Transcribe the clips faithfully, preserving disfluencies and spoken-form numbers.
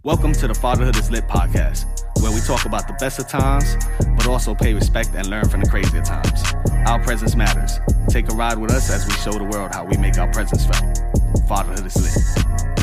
Welcome to the Fatherhood is Lit podcast, where we talk about the best of times, but also pay respect and learn from the crazier times. Our presence matters. Take a ride with us as we show the world how we make our presence felt. Fatherhood is Lit.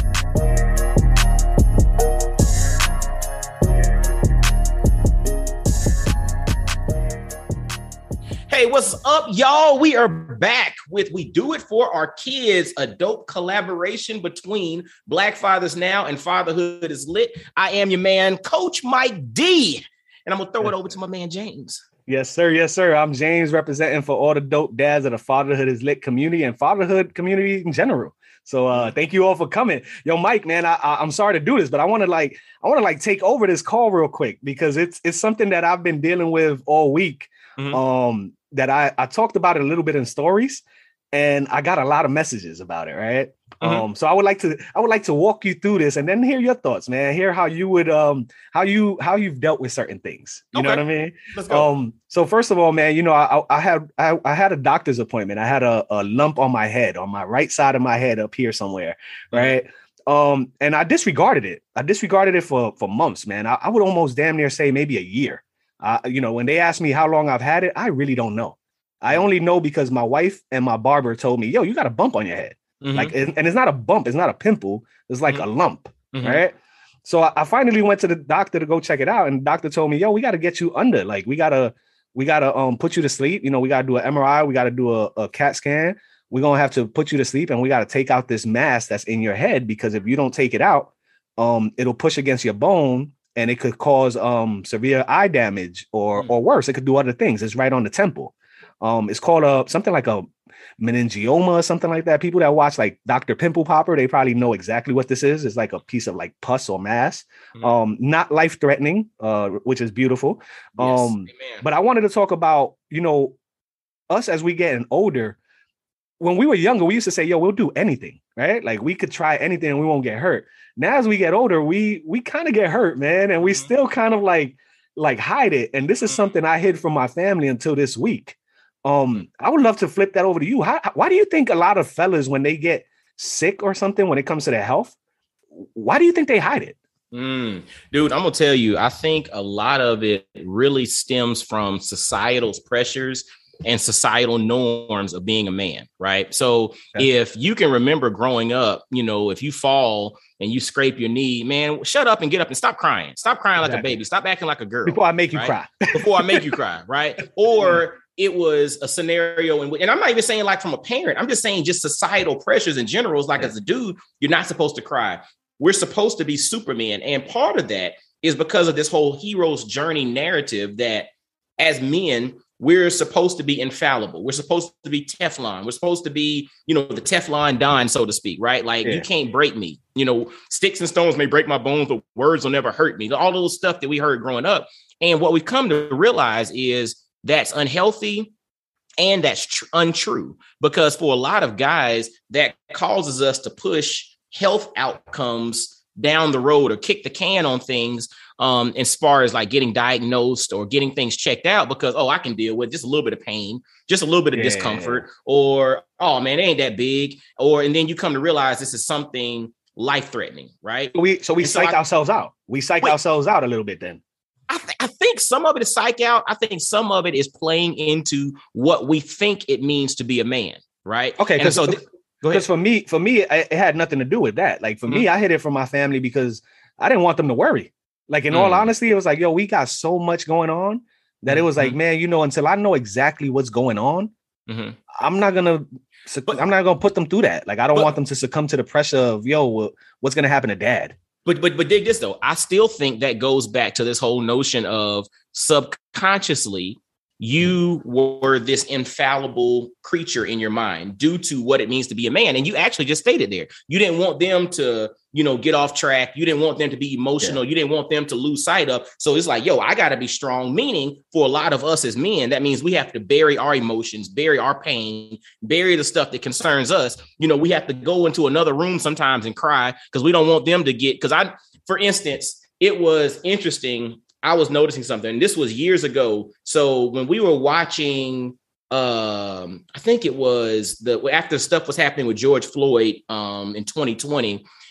Hey, what's up, y'all? We are back with We Do It For Our Kids, a dope collaboration between Black Fathers Now and Fatherhood is Lit. I am your man, Coach Mike D, and I'm going to throw it over to my man, James. Yes, sir. Yes, sir. I'm James, representing for all the dope dads of the Fatherhood is Lit community and fatherhood community in general. So uh, thank you all for coming. Yo, Mike, man, I, I, I'm sorry to do this, but I want to like I want to like take over this call real quick because it's it's something that I've been dealing with all week. Mm-hmm. Um, that I, I talked about it a little bit in stories, and I got a lot of messages about it, right? Mm-hmm. Um, so I would like to I would like to walk you through this and then hear your thoughts, man. Hear how you would um how you how you've dealt with certain things. You okay. know what I mean? Let's go. Um, so first of all, man, you know, I I had I, I had a doctor's appointment. I had a, a lump on my head, on my right side of my head up here somewhere, right? Mm-hmm. Um, and I disregarded it. I disregarded it for for months, man. I, I would almost damn near say maybe a year. Uh, you know, when they ask me how long I've had it, I really don't know. I only know because my wife and my barber told me, yo, you got a bump on your head. Mm-hmm. Like, and, and it's not a bump. It's not a pimple. It's like mm-hmm. a lump. Mm-hmm. Right. So I, I finally went to the doctor to go check it out. And the doctor told me, yo, we got to get you under. Like, we got to we got to um put you to sleep. You know, we got to do an M R I. We got to do a, a CAT scan. We're going to have to put you to sleep. And we got to take out this mass that's in your head, because if you don't take it out, um, it'll push against your bone. And it could cause um, severe eye damage or mm. or worse. It could do other things. It's right on the temple. Um, it's called a something like a meningioma or something like that. People that watch like Doctor Pimple Popper, they probably know exactly what this is. It's like a piece of like pus or mass. Mm. Um, not life threatening, uh, which is beautiful. Yes. Um, but I wanted to talk about, you know, us as we getting older. When we were younger, we used to say, yo, we'll do anything, right? Like we could try anything and we won't get hurt. Now, as we get older, we we kind of get hurt, man. And we mm-hmm. still kind of like, like hide it. And this is something I hid from my family until this week. Um, I would love to flip that over to you. How, why do you think a lot of fellas, when they get sick or something, when it comes to their health, why do you think they hide it? Mm, dude, I'm going to tell you, I think a lot of it really stems from societal pressures and societal norms of being a man, right? So okay. if you can remember growing up, you know, if you fall and you scrape your knee, man, shut up and get up and stop crying. Stop crying exactly. like a baby. Stop acting like a girl. Before I make you right? cry. Before I make you cry, right? Or it was a scenario in which, and I'm not even saying like from a parent, I'm just saying just societal pressures in general. It's like yeah. as a dude, you're not supposed to cry. We're supposed to be Superman. And part of that is because of this whole hero's journey narrative that as men, we're supposed to be infallible. We're supposed to be Teflon. We're supposed to be, you know, the Teflon Don, so to speak, right? Like yeah. you can't break me. You know, sticks and stones may break my bones, but words will never hurt me. All those stuff that we heard growing up. And what we've come to realize is that's unhealthy and that's tr- untrue. Because for a lot of guys, that causes us to push health outcomes down the road or kick the can on things. Um, as far as like getting diagnosed or getting things checked out because, oh, I can deal with just a little bit of pain, just a little bit of yeah. discomfort, or, oh man, it ain't that big. Or, and then you come to realize this is something life-threatening, right? We, so we and psych so I, ourselves out. We psych wait, ourselves out a little bit then. I, th- I think some of it is psych out. I think some of it is playing into what we think it means to be a man, right? Okay. And so th- Because for me, for me, it had nothing to do with that. Like for mm-hmm. me, I hid it from my family because I didn't want them to worry. Like in mm. all honesty, it was like, yo, we got so much going on that it was like, mm-hmm. man, you know, until I know exactly what's going on, mm-hmm. I'm not gonna, but, I'm not gonna put them through that. Like I don't but, want them to succumb to the pressure of, yo, what's gonna happen to dad? But but but dig this though, I still think that goes back to this whole notion of subconsciously you were this infallible creature in your mind due to what it means to be a man. And you actually just stated there, you didn't want them to, you know, get off track. You didn't want them to be emotional. Yeah. You didn't want them to lose sight of. So it's like, yo, I got to be strong. Meaning for a lot of us as men, that means we have to bury our emotions, bury our pain, bury the stuff that concerns us. You know, we have to go into another room sometimes and cry because we don't want them to get, because I, for instance, it was interesting. I was noticing something. This was years ago. So when we were watching, um, I think it was the after stuff was happening with George Floyd um, in twenty twenty,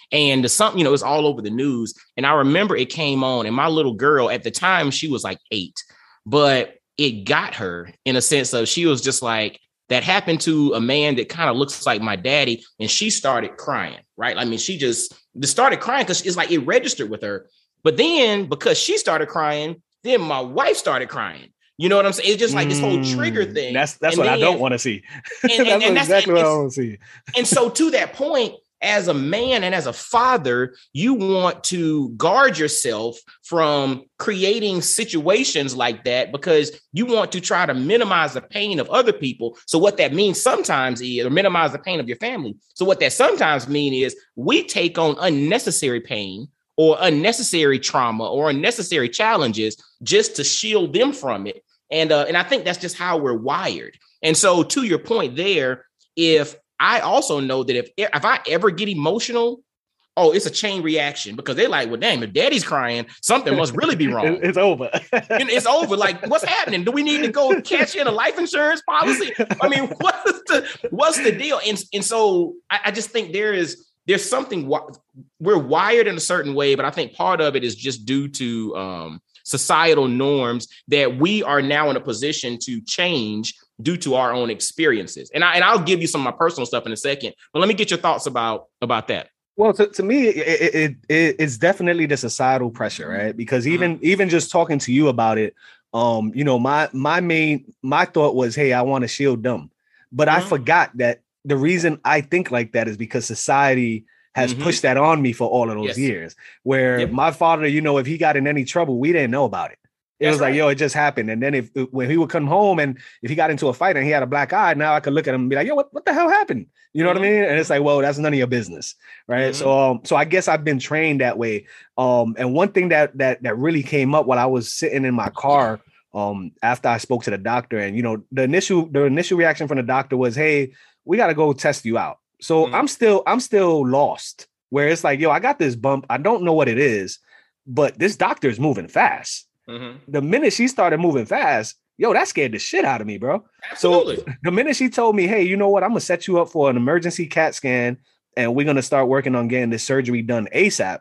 And the something, you know, it's all over the news. And I remember it came on, and my little girl at the time, she was like eight, but it got her in a sense of she was just like, that happened to a man that kind of looks like my daddy. And she started crying, right? I mean, she just, just started crying because it's like it registered with her. But then because she started crying, then my wife started crying. You know what I'm saying? It's just like this whole trigger thing. That's that's and what then, I don't want to see. And, and, that's and exactly that's, what I want to see. And so to that point, as a man and as a father, you want to guard yourself from creating situations like that because you want to try to minimize the pain of other people. So what that means sometimes is, or minimize the pain of your family. So what that sometimes means is we take on unnecessary pain or unnecessary trauma or unnecessary challenges just to shield them from it. And, uh, and I think that's just how we're wired. And so to your point there, if I also know that if if I ever get emotional, oh, it's a chain reaction because they're like, well, damn, if daddy's crying, something must really be wrong. It's over. It's over. Like, what's happening? Do we need to go cash in a life insurance policy? I mean, what's the what's the deal? And, and so I, I just think there is there's something we're wired in a certain way, but I think part of it is just due to um, societal norms that we are now in a position to change due to our own experiences. And, I, and I'll give you some of my personal stuff in a second, but let me get your thoughts about, about that. Well, to, to me, it, it, it it's definitely the societal pressure, right? Because even, mm-hmm. even just talking to you about it, um, you know, my, my main, my thought was, hey, I want to shield them. But mm-hmm. I forgot that the reason I think like that is because society has mm-hmm. pushed that on me for all of those yes. years, where yep. my father, you know, if he got in any trouble, we didn't know about it. It That's was like, right. yo, it just happened. And then if when he would come home and if he got into a fight and he had a black eye, now I could look at him and be like, yo, what, what the hell happened? You know mm-hmm. what I mean? And it's like, well, that's none of your business. Right. Mm-hmm. So um, so I guess I've been trained that way. Um, and one thing that that that really came up while I was sitting in my car um, after I spoke to the doctor, and, you know, the initial the initial reaction from the doctor was, hey, we got to go test you out. So mm-hmm. I'm still I'm still lost, where it's like, yo, I got this bump. I don't know what it is, but this doctor is moving fast. Mm-hmm. The minute she started moving fast, yo, that scared the shit out of me, bro. Absolutely. So the minute she told me, hey, you know what? I'm going to set you up for an emergency CAT scan and we're going to start working on getting this surgery done ASAP.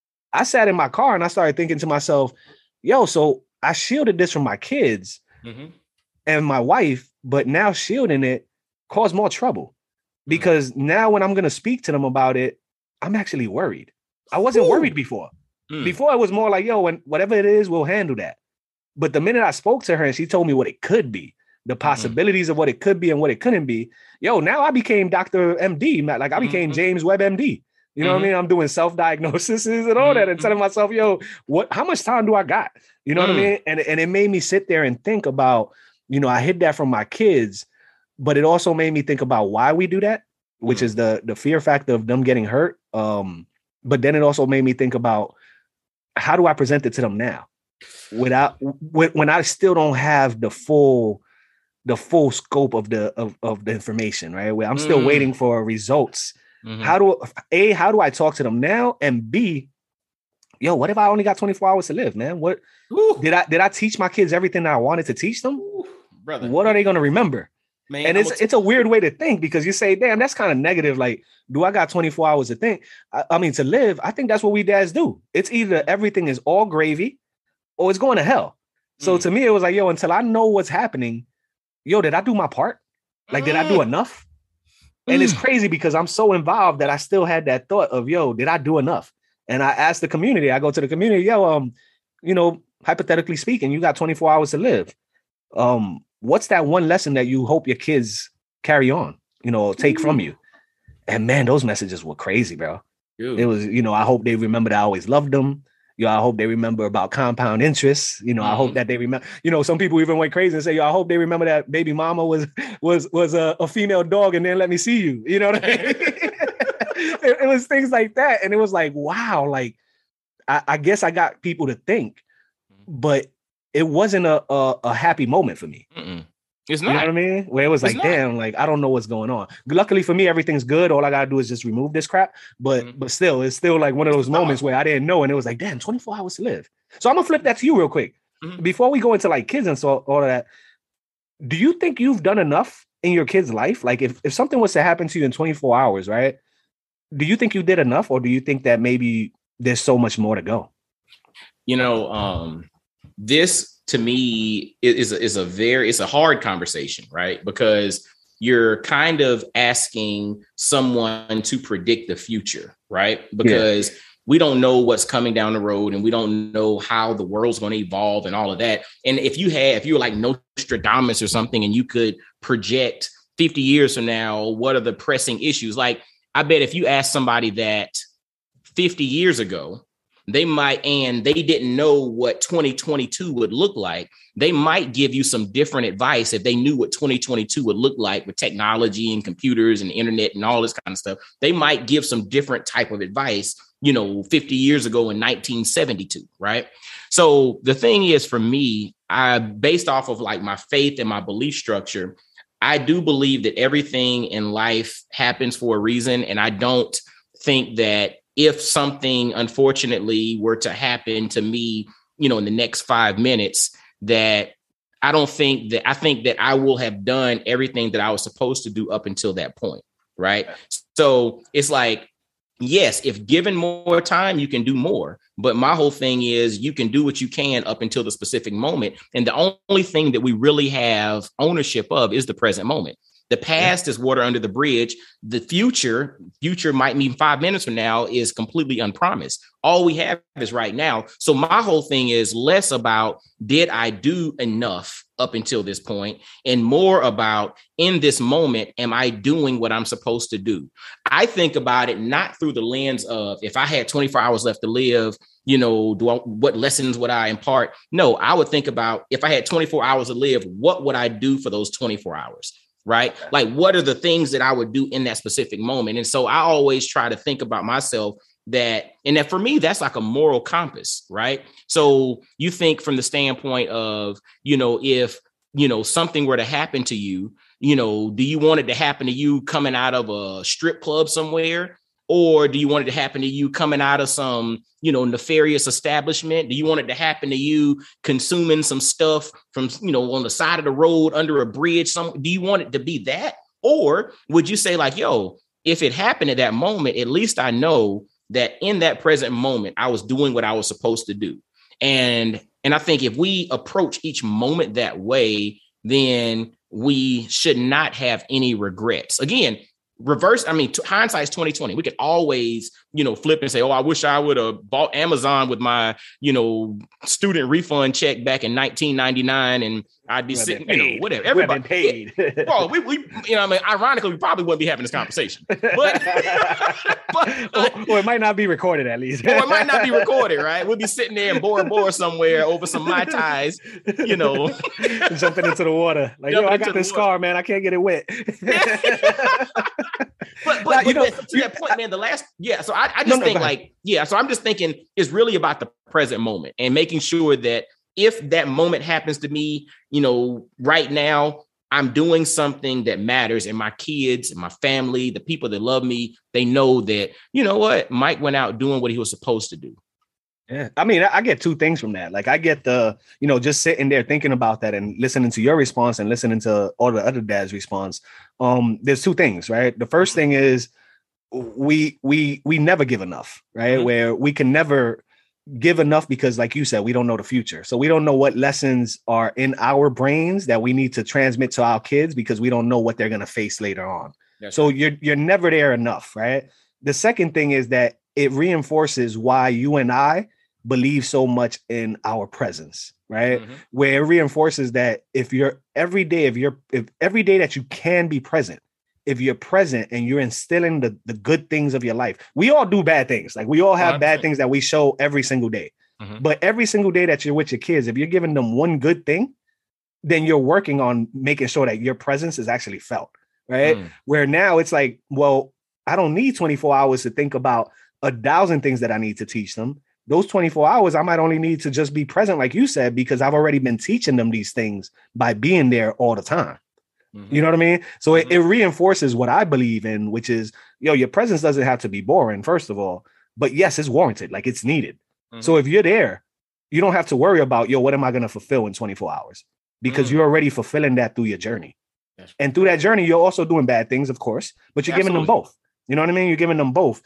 I sat in my car and I started thinking to myself, yo, so I shielded this from my kids mm-hmm. and my wife, but now shielding it caused more trouble because mm-hmm. now when I'm going to speak to them about it, I'm actually worried. I wasn't Ooh. worried before. Mm. Before it was more like, yo, when whatever it is, we'll handle that. But the minute I spoke to her and she told me what it could be, the possibilities mm-hmm. of what it could be and what it couldn't be, yo, now I became Doctor M D. Like I became mm-hmm. James Webb M D. You know mm-hmm. what I mean? I'm doing self-diagnoses and all mm-hmm. that and telling myself, yo, what, how much time do I got? You know mm. what I mean? And, and it made me sit there and think about, you know, I hid that from my kids, but it also made me think about why we do that, which mm. is the, the fear factor of them getting hurt. Um, but then it also made me think about, how do I present it to them now without when, when I still don't have the full the full scope of the of, of the information, right? Where I'm still mm. waiting for results. Mm-hmm. How do A, how do I talk to them now? And B, yo, what if I only got twenty-four hours to live, man? What Ooh. did I did I teach my kids everything that I wanted to teach them? Ooh, brother. What are they gonna remember? Man, and it's t- it's a weird way to think because you say, damn, that's kind of negative. Like, do I got twenty-four hours to think? I, I mean, to live, I think that's what we dads do. It's either everything is all gravy or it's going to hell. So mm. to me, it was like, yo, until I know what's happening, yo, did I do my part? Like, mm. did I do enough? Mm. And it's crazy because I'm so involved that I still had that thought of, yo, did I do enough? And I asked the community, I go to the community, yo, um, you know, hypothetically speaking, you got twenty-four hours to live. Um, what's that one lesson that you hope your kids carry on, you know, take Ooh. from you? And man, those messages were crazy, bro. Dude. It was, you know, I hope they remember that I always loved them. You know, I hope they remember about compound interest. You know, mm-hmm. I hope that they remember, you know, some people even went crazy and say, yo, I hope they remember that baby mama was, was, was a, a female dog and then let me see you. You know what I mean? it, it was things like that. And it was like, wow, like, I, I guess I got people to think, but it wasn't a, a, a happy moment for me. Mm-mm. It's not. You know what I mean? Where it was it's like, not. damn, like, I don't know what's going on. Luckily for me, everything's good. All I got to do is just remove this crap. But mm-hmm. but still, it's still like one of those moments where I didn't know. And it was like, damn, twenty-four hours to live. So I'm going to flip that to you real quick. Mm-hmm. Before we go into like kids and so all of that, do you think you've done enough in your kid's life? Like if, if something was to happen to you in twenty-four hours, right? do you think you did enough, or do you think that maybe there's so much more to go? You know, um, this to me is a, is a very, it's a hard conversation, right? Because you're kind of asking someone to predict the future, right? Because yeah. we don't know what's coming down the road, and we don't know how the world's going to evolve and all of that. And if you had, if you were like Nostradamus or something, and you could project fifty years from now, what are the pressing issues? Like, I bet if you ask somebody that fifty years ago, they might, and they didn't know what twenty twenty-two would look like, they might give you some different advice if they knew what twenty twenty-two would look like with technology and computers and internet and all this kind of stuff. They might give some different type of advice, you know, fifty years ago in nineteen seventy-two, right? So the thing is, for me, I, based off of like my faith and my belief structure, I do believe that everything in life happens for a reason. And I don't think that if something unfortunately were to happen to me, you know, in the next five minutes, that I don't think that I think that I will have done everything that I was supposed to do up until that point. Right. So it's like, yes, if given more time, you can do more. But my whole thing is you can do what you can up until the specific moment. And the only thing that we really have ownership of is the present moment. The past is water under the bridge. The future, future might mean five minutes from now, is completely unpromised. All we have is right now. So my whole thing is less about, did I do enough up until this point, and more about, in this moment, am I doing what I'm supposed to do? I think about it not through the lens of, if I had twenty-four hours left to live, you know, do I, what lessons would I impart? No, I would think about, if I had twenty-four hours to live, what would I do for those twenty-four hours? Right? Like, what are the things that I would do in that specific moment? And so I always try to think about myself that, and that for me, that's like a moral compass, right? So you think from the standpoint of, you know, if, you know, something were to happen to you, you know, do you want it to happen to you coming out of a strip club somewhere? Or do you want it to happen to you coming out of some, you know, nefarious establishment? Do you want it to happen to you consuming some stuff from, you know, on the side of the road under a bridge? Some, do you want it to be that? Or would you say like, yo, if it happened at that moment, at least I know that in that present moment, I was doing what I was supposed to do. And, and I think if we approach each moment that way, then we should not have any regrets. Again, reverse, I mean, t- hindsight's twenty twenty. We could always, you know, flip and say, oh, I wish I would have bought Amazon with my, you know, student refund check back in nineteen ninety-nine, and I'd be sitting, you know, whatever. Everybody paid. Yeah, well, we, we, you know, I mean, ironically, we probably wouldn't be having this conversation. But, but or, or it might not be recorded, at least. Or it might not be recorded, right? We'll be sitting there in Bora Bora somewhere over some Mai Tais, you know, jumping into the water. Like, yo, I got this car, man. I can't get it wet. But, but, now, you but know, to you, that point, man, the last, yeah. So I, I just no, think no, like, yeah. So I'm just thinking it's really about the present moment and making sure that if that moment happens to me, you know, right now, I'm doing something that matters, and my kids and my family, the people that love me, they know that, you know what, Mike went out doing what he was supposed to do. Yeah. I mean, I get two things from that. Like, I get the, you know, just sitting there thinking about that and listening to your response and listening to all the other dads' response. Um, there's two things, right? The first thing is we, we, we never give enough, right? Mm-hmm. Where we can never give enough because, like you said, we don't know the future. So we don't know what lessons are in our brains that we need to transmit to our kids because we don't know what they're going to face later on. That's so right. you're, you're never there enough, right? The second thing is that it reinforces why you and I believe so much in our presence, right? Mm-hmm. Where it reinforces that if you're every day, if you're if every day that you can be present, if you're present and you're instilling the, the good things of your life, we all do bad things. Like, we all have one hundred percent bad things that we show every single day. Mm-hmm. But every single day that you're with your kids, if you're giving them one good thing, then you're working on making sure that your presence is actually felt, right? Mm. Where now it's like, well, I don't need twenty-four hours to think about a thousand things that I need to teach them. Those twenty-four hours, I might only need to just be present, like you said, because I've already been teaching them these things by being there all the time. Mm-hmm. You know what I mean? So mm-hmm. it, it reinforces what I believe in, which is, yo, your presence doesn't have to be boring, first of all. But yes, it's warranted. Like, it's needed. Mm-hmm. So if you're there, you don't have to worry about, yo, what am I going to fulfill in twenty-four hours? Because mm-hmm. you're already fulfilling that through your journey. Yes. And through that journey, you're also doing bad things, of course, but you're Absolutely. Giving them both. You know what I mean? You're giving them both.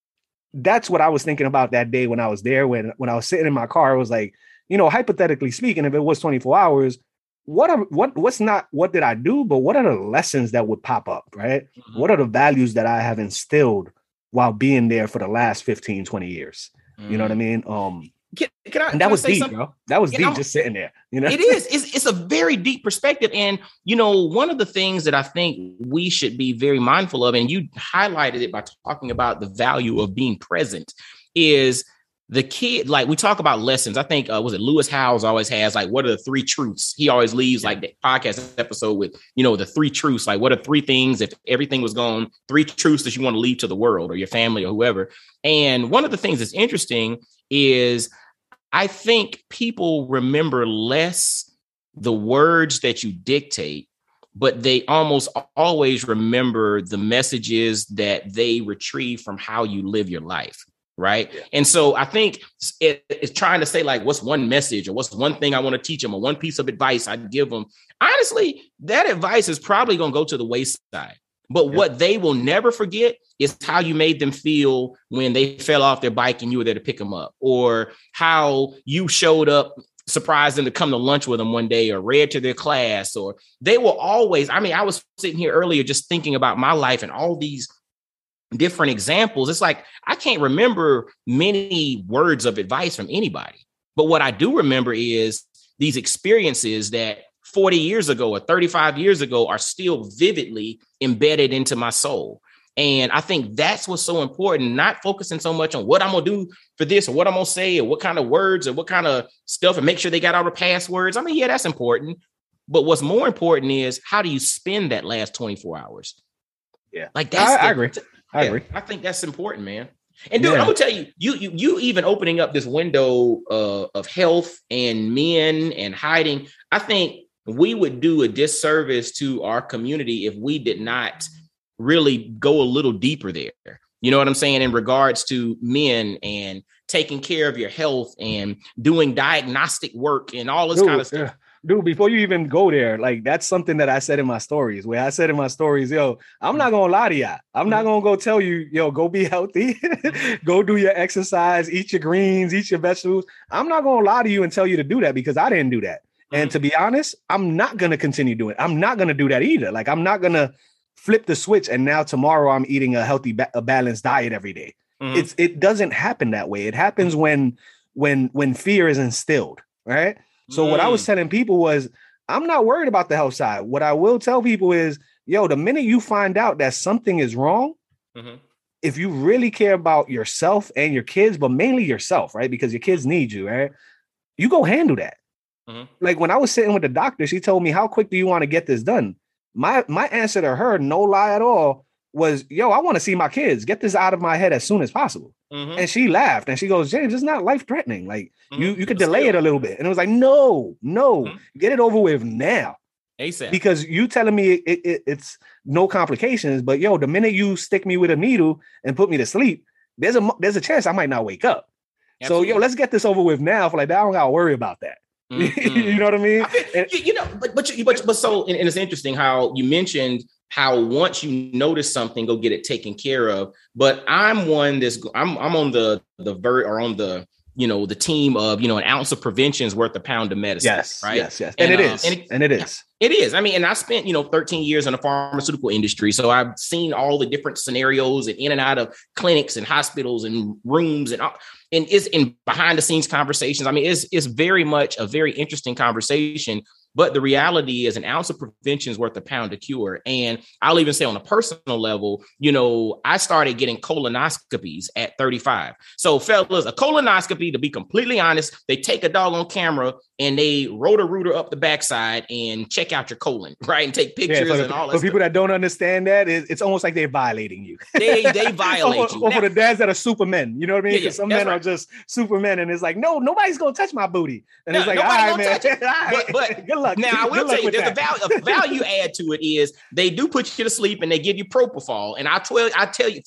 That's what I was thinking about that day when I was there. When when I was sitting in my car, it was like, you know, hypothetically speaking, if it was twenty-four hours, what are what what's not what did I do, but what are the lessons that would pop up, right? Mm-hmm. What are the values that I have instilled while being there for the last fifteen, twenty years? Mm-hmm. You know what I mean? Um, Can, can I, and that can was I say deep, something? bro. That was You deep know, just sitting there. You know, it is. It's, it's a very deep perspective. And, you know, one of the things that I think we should be very mindful of, and you highlighted it by talking about the value of being present, is the kid. Like, we talk about lessons. I think, uh, was it Lewis Howes always has, like, what are the three truths? He always leaves like the podcast episode with, you know, the three truths. Like, what are three things, if everything was gone, three truths that you want to leave to the world or your family or whoever. And one of the things that's interesting is I think people remember less the words that you dictate, but they almost always remember the messages that they retrieve from how you live your life. Right. Yeah. And so I think it, it's trying to say, like, what's one message or what's one thing I want to teach them or one piece of advice I'd give them. Honestly, that advice is probably going to go to the wayside. But yeah. what they will never forget is how you made them feel when they fell off their bike and you were there to pick them up, or how you showed up, surprised them to come to lunch with them one day, or read to their class. Or they will always, I mean, I was sitting here earlier just thinking about my life and all these different examples. It's like, I can't remember many words of advice from anybody. But what I do remember is these experiences that forty years ago or thirty-five years ago are still vividly embedded into my soul. And I think that's what's so important, not focusing so much on what I'm going to do for this or what I'm going to say or what kind of words or what kind of stuff, and make sure they got all the passwords. I mean, yeah, that's important. But what's more important is, how do you spend that last twenty-four hours? Yeah, like that's I, the, I agree. I yeah, agree. I think that's important, man. And dude, yeah. I'm gonna tell you, you, you, you even opening up this window uh, of health and men and hiding. I think we would do a disservice to our community if we did not really go a little deeper there. You know what I'm saying? In regards to men and taking care of your health and doing diagnostic work and all this Dude, kind of stuff. Yeah. Dude, before you even go there, like, that's something that I said in my stories, where I said in my stories, yo, I'm not going to lie to y'all. I'm not going to go tell you, yo, go be healthy, go do your exercise, eat your greens, eat your vegetables. I'm not going to lie to you and tell you to do that, because I didn't do that. And to be honest, I'm not going to continue doing it. I'm not going to do that either. Like, I'm not going to flip the switch and now tomorrow I'm eating a healthy, ba- a balanced diet every day. Mm-hmm. It's, it doesn't happen that way. It happens when, when, when fear is instilled, right? So mm. what I was telling people was, I'm not worried about the health side. What I will tell people is, yo, the minute you find out that something is wrong, mm-hmm. if you really care about yourself and your kids, but mainly yourself, right? Because your kids need you, right? You go handle that. Mm-hmm. Like, when I was sitting with the doctor, she told me, how quick do you want to get this done? My my answer to her, no lie at all, was, yo, I want to see my kids. Get this out of my head as soon as possible. Mm-hmm. And she laughed and she goes, James, it's not life threatening. Like, mm-hmm. you, you could delay it a little bit. And it was like, no, no, mm-hmm. get it over with now. ASAP. Because you telling me it, it, it's no complications, but yo, the minute you stick me with a needle and put me to sleep, there's a there's a chance I might not wake up. Absolutely. So yo, let's get this over with now. For like that, I don't gotta worry about that. Mm-hmm. You know what I mean? I mean and, you, you know, but but you, but but so and, and it's interesting how you mentioned how once you notice something, go get it taken care of. But I'm one that's I'm I'm on the the ver or on the you know the team of you know an ounce of prevention is worth a pound of medicine. Yes, right. Yes, yes, and, and it uh, is, and it, and it is. It is. I mean, and I spent you know thirteen years in the pharmaceutical industry, so I've seen all the different scenarios and in and out of clinics and hospitals and rooms and all. And it's in behind the scenes conversations. I mean, it's it's very much a very interesting conversation. But the reality is, an ounce of prevention is worth a pound of cure. And I'll even say on a personal level, you know, I started getting colonoscopies at thirty-five. So fellas, a colonoscopy, to be completely honest, they take a dog on camera and they roto-rooter up the backside and check out your colon, right? And take pictures yeah, so and all that. For people that don't understand that, it's almost like they're violating you. They they violate or, you. Or now, for the dads that are supermen, you know what I mean? Because yeah, yeah, some men right. are just supermen, and it's like, no, nobody's gonna touch my booty. And no, it's like, all right, man. But, but good luck. Now I will tell you, there's a value, a value add to it is they do put you to sleep and they give you propofol. And I tell I tell you, for the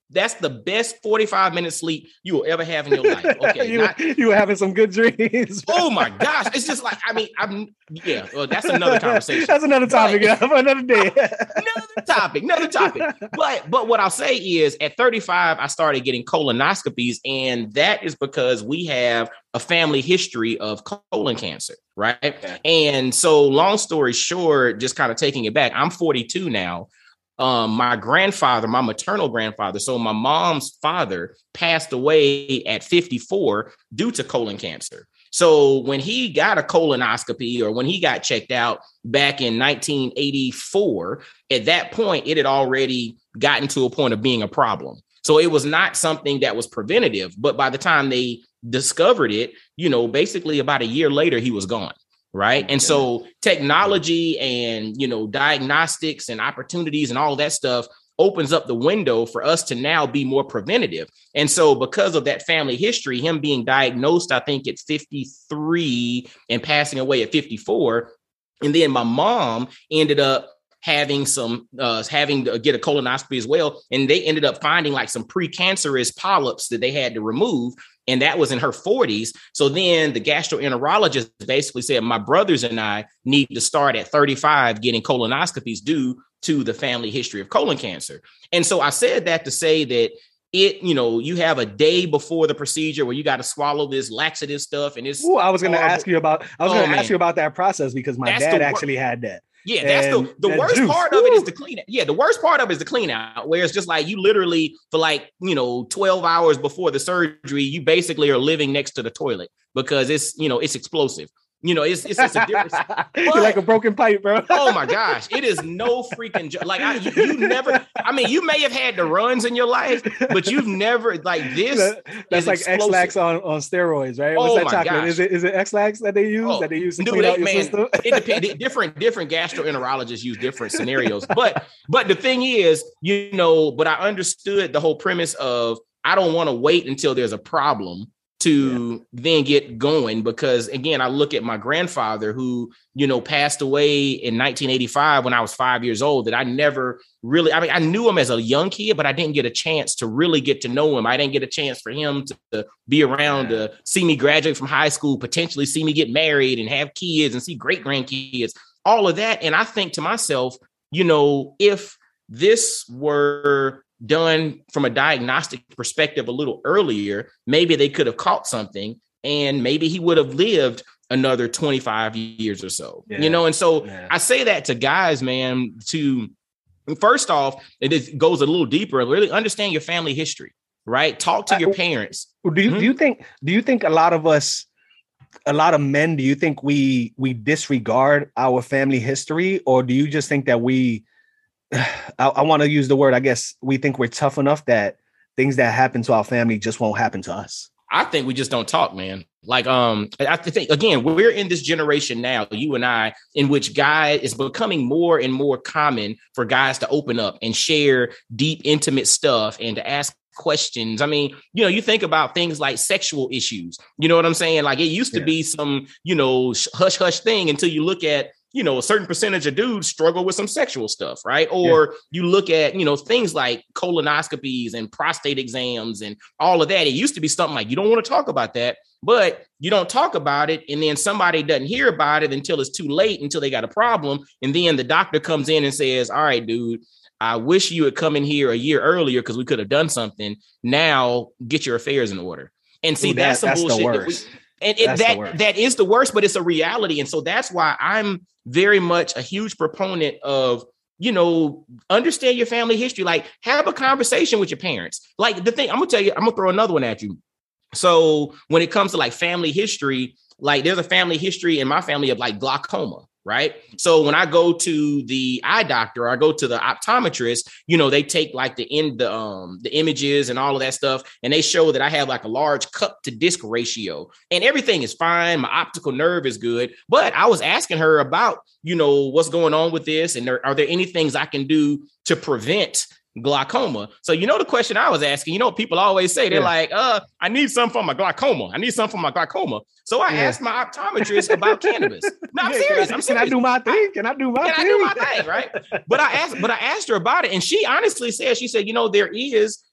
That's the best forty-five minute sleep you will ever have in your life. Okay. you, not, you were having some good dreams. Oh my gosh. It's just like, I mean, I'm, yeah, well, that's another conversation. That's another topic but, for another day. another topic, another topic. But, but what I'll say is at thirty-five, I started getting colonoscopies, and that is because we have a family history of colon cancer, right? Okay. And so long story short, just kind of taking it back, I'm forty-two now. Um, my grandfather, my maternal grandfather, so my mom's father passed away at fifty-four due to colon cancer. So when he got a colonoscopy or when he got checked out back in nineteen eighty-four, at that point, it had already gotten to a point of being a problem. So it was not something that was preventative. But by the time they discovered it, you know, basically about a year later, he was gone. Right. And so technology and, you know, diagnostics and opportunities and all that stuff opens up the window for us to now be more preventative. And so because of that family history, him being diagnosed, I think at fifty-three and passing away at fifty-four. And then my mom ended up having some uh, having to get a colonoscopy as well. And they ended up finding like some precancerous polyps that they had to remove. And that was in her forties. So then the gastroenterologist basically said, my brothers and I need to start at thirty-five getting colonoscopies due to the family history of colon cancer. And so I said that to say that it, you know, you have a day before the procedure where you got to swallow this laxative stuff. And it's, Ooh, I was going to ask you about, I was oh, going to ask you about that process because my That's dad actually had that. Yeah, that's and the, the worst juice. part of it is the clean out. Yeah, the worst part of it is the clean out, where it's just like you literally for like, you know, twelve hours before the surgery, you basically are living next to the toilet because it's, you know, it's explosive. You know, it's it's, it's a difference. You're like a broken pipe, bro. Oh my gosh, it is no freaking jo- like I, you, you never. I mean, you may have had the runs in your life, but you've never like this. That, that's like X-Lax on, on steroids, right? What's oh that my chocolate? gosh. Is it is it X-Lax that they use oh, that they use to clean out your man, system? It depends. Different different gastroenterologists use different scenarios, but but the thing is, you know, but I understood the whole premise of I don't want to wait until there's a problem to yeah. then get going, because again, I look at my grandfather who, you know, passed away in nineteen eighty-five when I was five years old, that I never really, I mean, I knew him as a young kid, but I didn't get a chance to really get to know him. I didn't get a chance for him to, to be around, yeah. to see me graduate from high school, potentially see me get married and have kids and see great grandkids, all of that. And I think to myself, you know, if this were done from a diagnostic perspective a little earlier, maybe they could have caught something and maybe he would have lived another twenty-five years or so, yeah. you know? And so yeah. I say that to guys, man, to first off, it goes a little deeper, really understand your family history, right? Talk to your parents. Do you, mm-hmm. do you think, do you think a lot of us, a lot of men, do you think we, we disregard our family history, or do you just think that we, I, I want to use the word, I guess we think we're tough enough that things that happen to our family just won't happen to us? I think we just don't talk, man. Like, um, I think, again, we're in this generation now, you and I, in which guy is becoming more and more common for guys to open up and share deep, intimate stuff and to ask questions. I mean, you know, you think about things like sexual issues, you know what I'm saying? Like it used to yeah. be some, you know, hush hush thing until you look at, you know, a certain percentage of dudes struggle with some sexual stuff, right? Or yeah. you look at, you know, things like colonoscopies and prostate exams and all of that. It used to be something like, you don't want to talk about that, but you don't talk about it. And then somebody doesn't hear about it until it's too late, until they got a problem. And then the doctor comes in and says, all right, dude, I wish you had come in here a year earlier because we could have done something. Now get your affairs in order. And see, Ooh, that, that's some that's bullshit. That we, and it, that that is the worst, but it's a reality. And so that's why I'm very much a huge proponent of, you know, understand your family history. Like have a conversation with your parents. Like the thing, I'm gonna tell you, I'm gonna throw another one at you. So when it comes to like family history, like there's a family history in my family of like glaucoma. Right. So when I go to the eye doctor, or I go to the optometrist, you know, they take like the in the um the images and all of that stuff, and they show that I have like a large cup to disc ratio and everything is fine. My optical nerve is good. But I was asking her about, you know, what's going on with this, and there, are there any things I can do to prevent glaucoma? So, you know, the question I was asking, you know, people always say, they're yeah. like, uh, I need something for my glaucoma. I need something for my glaucoma. So I yeah. asked my optometrist about cannabis. No, I'm yeah, serious. I'm serious. Can I do my thing? Can I do my can thing? Can I do my thing? Right. But I asked, but I asked her about it. And she honestly said, she said, you know, there is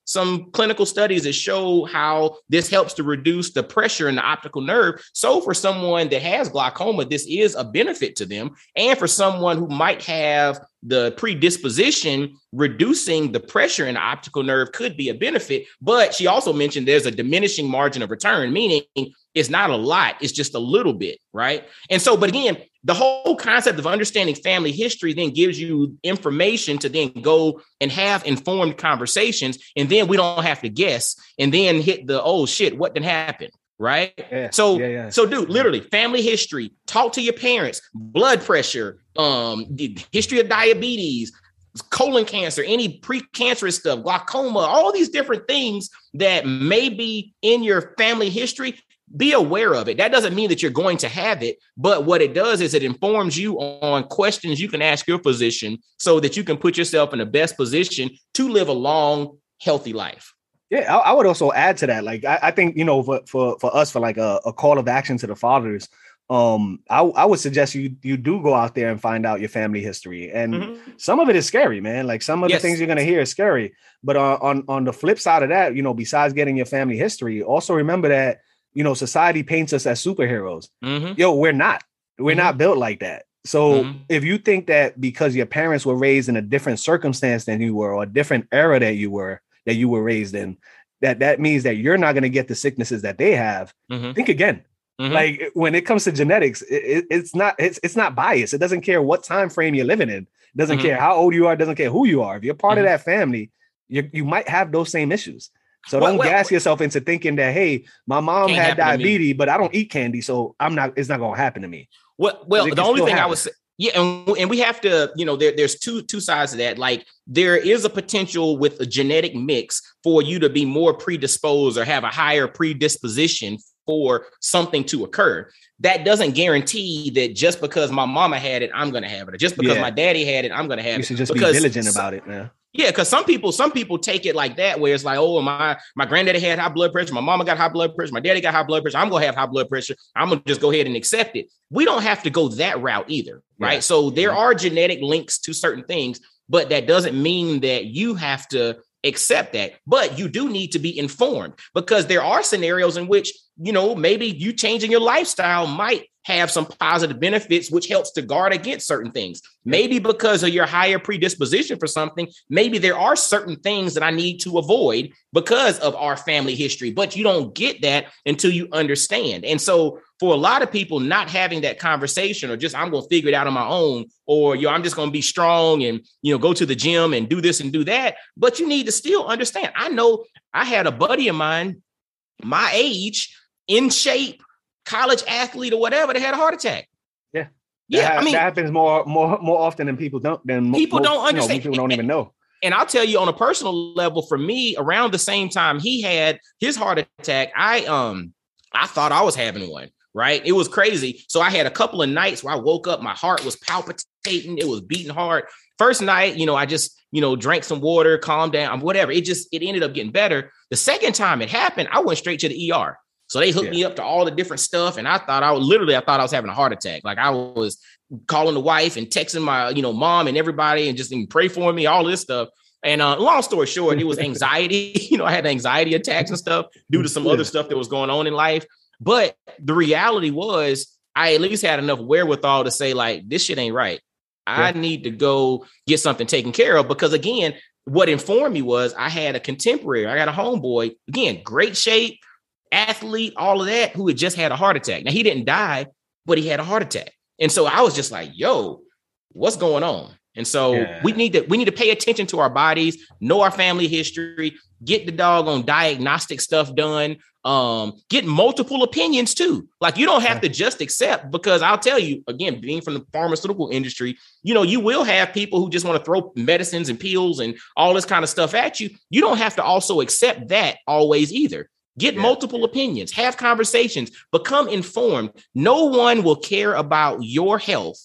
some clinical studies that show how this helps to reduce the pressure in the optical nerve. So for someone that has glaucoma, this is a benefit to them. And for someone who might have the predisposition, reducing the pressure in the optical nerve could be a benefit. But she also mentioned there's a diminishing margin of return, meaning it's not a lot, it's just a little bit, right? And so, but again, the whole concept of understanding family history then gives you information to then go and have informed conversations. And then we don't have to guess and then hit the, oh shit, what did happen? Right. Yeah, so, yeah, yeah. so dude, literally family history, talk to your parents, blood pressure, um, history of diabetes, colon cancer, any precancerous stuff, glaucoma, all these different things that may be in your family history. Be aware of it. That doesn't mean that you're going to have it, but what it does is it informs you on questions you can ask your physician so that you can put yourself in the best position to live a long, healthy life. Yeah, I, I would also add to that. Like, I, I think, you know, for, for, for us, for like a, a call of action to the fathers, um, I, I would suggest you you do go out there and find out your family history. And mm-hmm. some of it is scary, man. Like some of yes. the things you're going to hear is scary. But uh, on, on the flip side of that, you know, besides getting your family history, also remember that, you know, society paints us as superheroes. Mm-hmm. Yo, we're not. We're mm-hmm. not built like that. So mm-hmm. if you think that because your parents were raised in a different circumstance than you were, or a different era that you were, that you were raised in, that that means that you're not going to get the sicknesses that they have. Mm-hmm. Think again. Mm-hmm. Like when it comes to genetics, it, it, it's not it's it's not biased. It doesn't care what time frame you're living in. It doesn't mm-hmm. care how old you are. It doesn't care who you are. If you're part mm-hmm. of that family, you you might have those same issues. So well, don't well, gas yourself into thinking that, hey, my mom had diabetes, but I don't eat candy, so I'm not. It's not going to happen to me. Well, well, the only thing happen. I would say, yeah, and, and we have to, you know, there, there's two two sides to that. Like there is a potential with a genetic mix for you to be more predisposed or have a higher predisposition for something to occur. That doesn't guarantee that just because my mama had it, I'm going to have it. Or just because yeah. my daddy had it, I'm going to have you it. You should just because be diligent about it, man. Yeah, because some people, some people take it like that, where it's like, oh, my my granddaddy had high blood pressure, my mama got high blood pressure, my daddy got high blood pressure, I'm gonna have high blood pressure. I'm gonna just go ahead and accept it. We don't have to go that route either, right? Yeah. So there are genetic links to certain things, but that doesn't mean that you have to accept that. But you do need to be informed, because there are scenarios in which, you know, maybe you changing your lifestyle might have some positive benefits, which helps to guard against certain things. Maybe because of your higher predisposition for something, maybe there are certain things that I need to avoid because of our family history, but you don't get that until you understand. And so for a lot of people, not having that conversation, or just, I'm going to figure it out on my own, or, you know, I'm just going to be strong and, you know, go to the gym and do this and do that. But you need to still understand. I know I had a buddy of mine, my age, in shape, college athlete or whatever, that had a heart attack. Yeah. Yeah. That, I mean, that happens more, more, more often than people don't, than people most, don't understand. You know, people don't even know. And I'll tell you on a personal level, for me, around the same time he had his heart attack, I, um, I thought I was having one, right? It was crazy. So I had a couple of nights where I woke up, my heart was palpitating. It was beating hard. First night, you know, I just, you know, drank some water, calmed down, whatever. It just, it ended up getting better. The second time it happened, I went straight to the E R. So they hooked yeah. me up to all the different stuff. And I thought I was literally, I thought I was having a heart attack. Like I was calling the wife and texting my, you know, mom and everybody and just pray for me, all this stuff. And uh, long story short, it was anxiety. You know, I had anxiety attacks and stuff due to some yeah. other stuff that was going on in life. But the reality was I at least had enough wherewithal to say, like, this shit ain't right. I yeah. need to go get something taken care of, because again, what informed me was I had a contemporary, I got a homeboy, again, great shape, athlete, all of that, who had just had a heart attack. Now he didn't die, but he had a heart attack. And so I was just like, yo, what's going on? And so yeah. we need to, we need to pay attention to our bodies, know our family history, get the doggone diagnostic stuff done, um, get multiple opinions too. Like you don't have to just accept, because I'll tell you again, being from the pharmaceutical industry, you know, you will have people who just want to throw medicines and pills and all this kind of stuff at you. You don't have to also accept that always either. Get yeah. multiple opinions, have conversations, become informed. No one will care about your health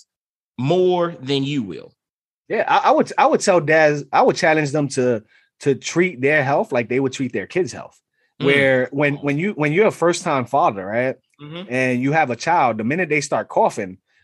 more than you will. Yeah, I, I would I would tell dads, I would challenge them to to treat their health like they would treat their kids' health. Mm. Where when when you when you're a first time father, right, mm-hmm. and you have a child, the minute they start coughing,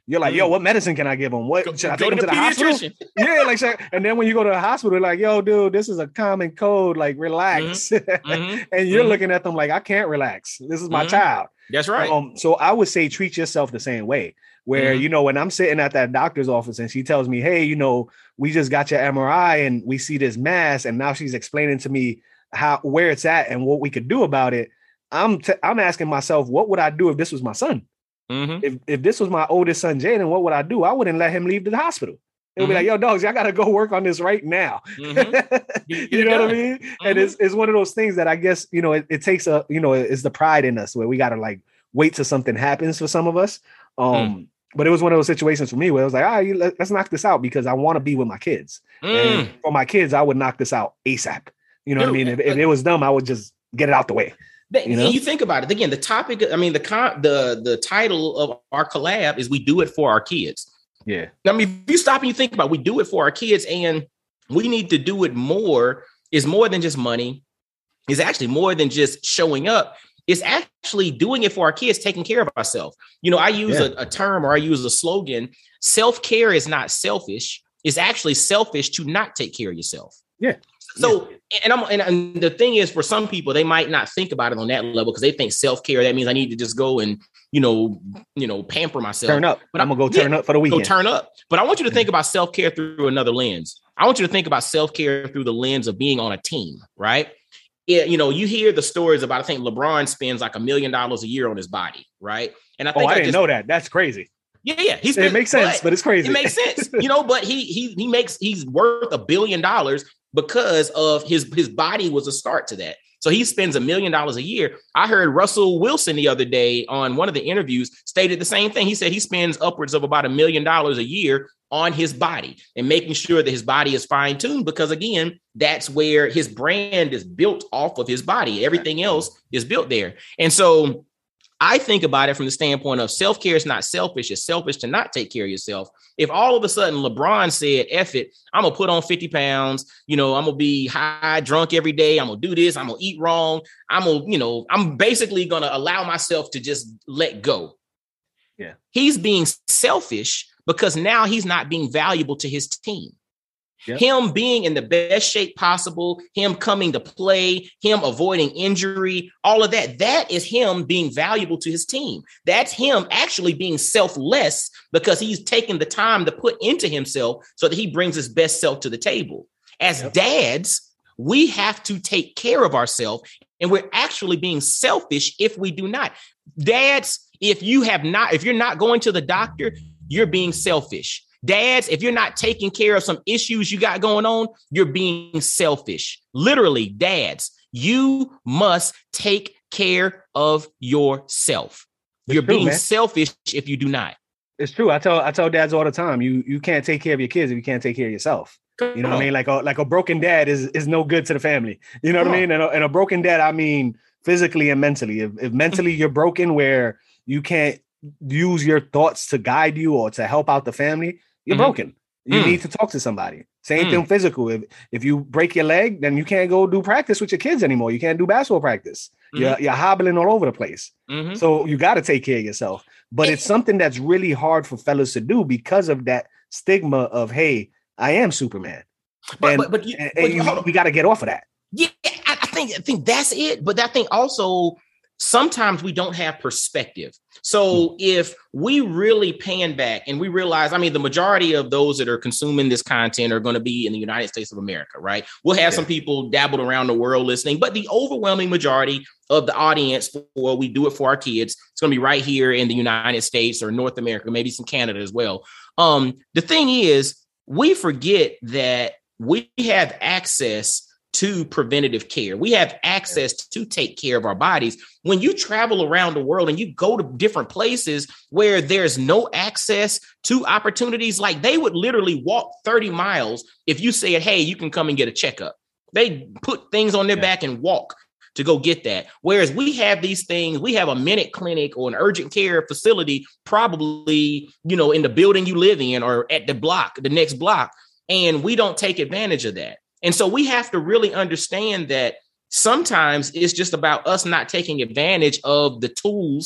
You're like, mm. yo, what medicine can I give him? What go, should I go take him to the, the hospital? Yeah, like, and then when you go to the hospital, like, yo, dude, this is a common cold. Like, relax. Mm-hmm. Mm-hmm. And you're mm-hmm. looking at them like, I can't relax. This is my mm-hmm. child. That's right. Um, so I would say treat yourself the same way. Where, mm-hmm. you know, when I'm sitting at that doctor's office and she tells me, hey, you know, we just got your M R I and we see this mass, and now she's explaining to me how where it's at and what we could do about it. I'm t- I'm asking myself, what would I do if this was my son? Mm-hmm. If if this was my oldest son, Jaden, what would I do? I wouldn't let him leave the hospital. It would mm-hmm. be like, yo, dogs, I gotta go work on this right now. Mm-hmm. You know what I mean? Mm-hmm. And it's it's one of those things that I guess, you know, it, it takes a, you know, it's the pride in us where we gotta like wait till something happens for some of us. Um, mm. But it was one of those situations for me where it was like, all right, let's knock this out because I want to be with my kids. Mm. And for my kids, I would knock this out ASAP. You know Dude, what I mean? If, if it was dumb, I would just get it out the way. You know? And you think about it again. The topic, I mean, the con, the the title of our collab is "We Do It for Our Kids." Yeah. I mean, if you stop and you think about it, we do it for our kids, and we need to do it more. Is more than just money. Is actually more than just showing up. It's actually doing it for our kids, taking care of ourselves. You know, I use yeah. a, a term or I use a slogan. Self-care is not selfish. It's actually selfish to not take care of yourself. Yeah. So, yeah. and I'm and, and the thing is, for some people, they might not think about it on that level because they think self-care, that means I need to just go and, you know, you know, pamper myself. Turn up. But I'm gonna go turn yeah, up for the weekend. Go turn up. But I want you to think about self-care through another lens. I want you to think about self-care through the lens of being on a team, right? Yeah, you know, you hear the stories about, I think LeBron spends like a million dollars a year on his body, right? And I think oh, I, I didn't just, know that. That's crazy. Yeah, yeah. He's it makes sense, but, but it's crazy. It makes sense, you know. But he he he makes he's worth a billion dollars because of his his body was a start to that. So he spends a million dollars a year. I heard Russell Wilson the other day on one of the interviews stated the same thing. He said he spends upwards of about a million dollars a year on his body and making sure that his body is fine tuned, because again, that's where his brand is built off of his body. Everything else is built there. And so I think about it from the standpoint of self-care is not selfish. It's selfish to not take care of yourself. If all of a sudden LeBron said, F it, I'm going to put on fifty pounds, you know, I'm going to be high, drunk every day. I'm going to do this. I'm going to eat wrong. I'm going to, you know, I'm basically going to allow myself to just let go. Yeah. He's being selfish because now he's not being valuable to his team. Yep. Him being in the best shape possible, him coming to play, him avoiding injury, all of that, that is him being valuable to his team. That's him actually being selfless because he's taking the time to put into himself so that he brings his best self to the table. As yep. dads, we have to take care of ourselves, and we're actually being selfish if we do not. Dads, if you have not, if you're not going to the doctor, you're being selfish. Dads, if you're not taking care of some issues you got going on, you're being selfish. Literally, dads, you must take care of yourself. It's you're true, being man. selfish if you do not. It's true. I tell I tell dads all the time, you you can't take care of your kids if you can't take care of yourself. Come you know on. what I mean? Like a like a broken dad is is no good to the family. You know Come what I on. mean? And a, and a broken dad, I mean physically and mentally. If, if mentally you're broken where you can't use your thoughts to guide you or to help out the family, you're mm-hmm. broken. You mm. need to talk to somebody. Same mm. thing physical. If if you break your leg, then you can't go do practice with your kids anymore. You can't do basketball practice. Mm-hmm. You're, you're hobbling all over the place. Mm-hmm. So you got to take care of yourself. But it's something that's really hard for fellas to do because of that stigma of, hey, I am Superman. But, and but, but, you, and, but and you, we got to get off of that. Yeah, I, I think I think that's it. But I think also sometimes we don't have perspective. So if we really pan back and we realize, I mean, the majority of those that are consuming this content are going to be in the United States of America, right? We'll have yeah. some people dabbled around the world listening, but the overwhelming majority of the audience for We Do It For Our Kids, it's going to be right here in the United States or North America, maybe some Canada as well. Um, the thing is, we forget that we have access to preventative care. We have access to take care of our bodies. When you travel around the world and you go to different places where there's no access to opportunities, like they would literally walk thirty miles if you said, hey, you can come and get a checkup. They put things on their yeah. back and walk to go get that. Whereas we have these things, we have a minute clinic or an urgent care facility, probably, you know, in the building you live in or at the block, the next block. And we don't take advantage of that. And so we have to really understand that sometimes it's just about us not taking advantage of the tools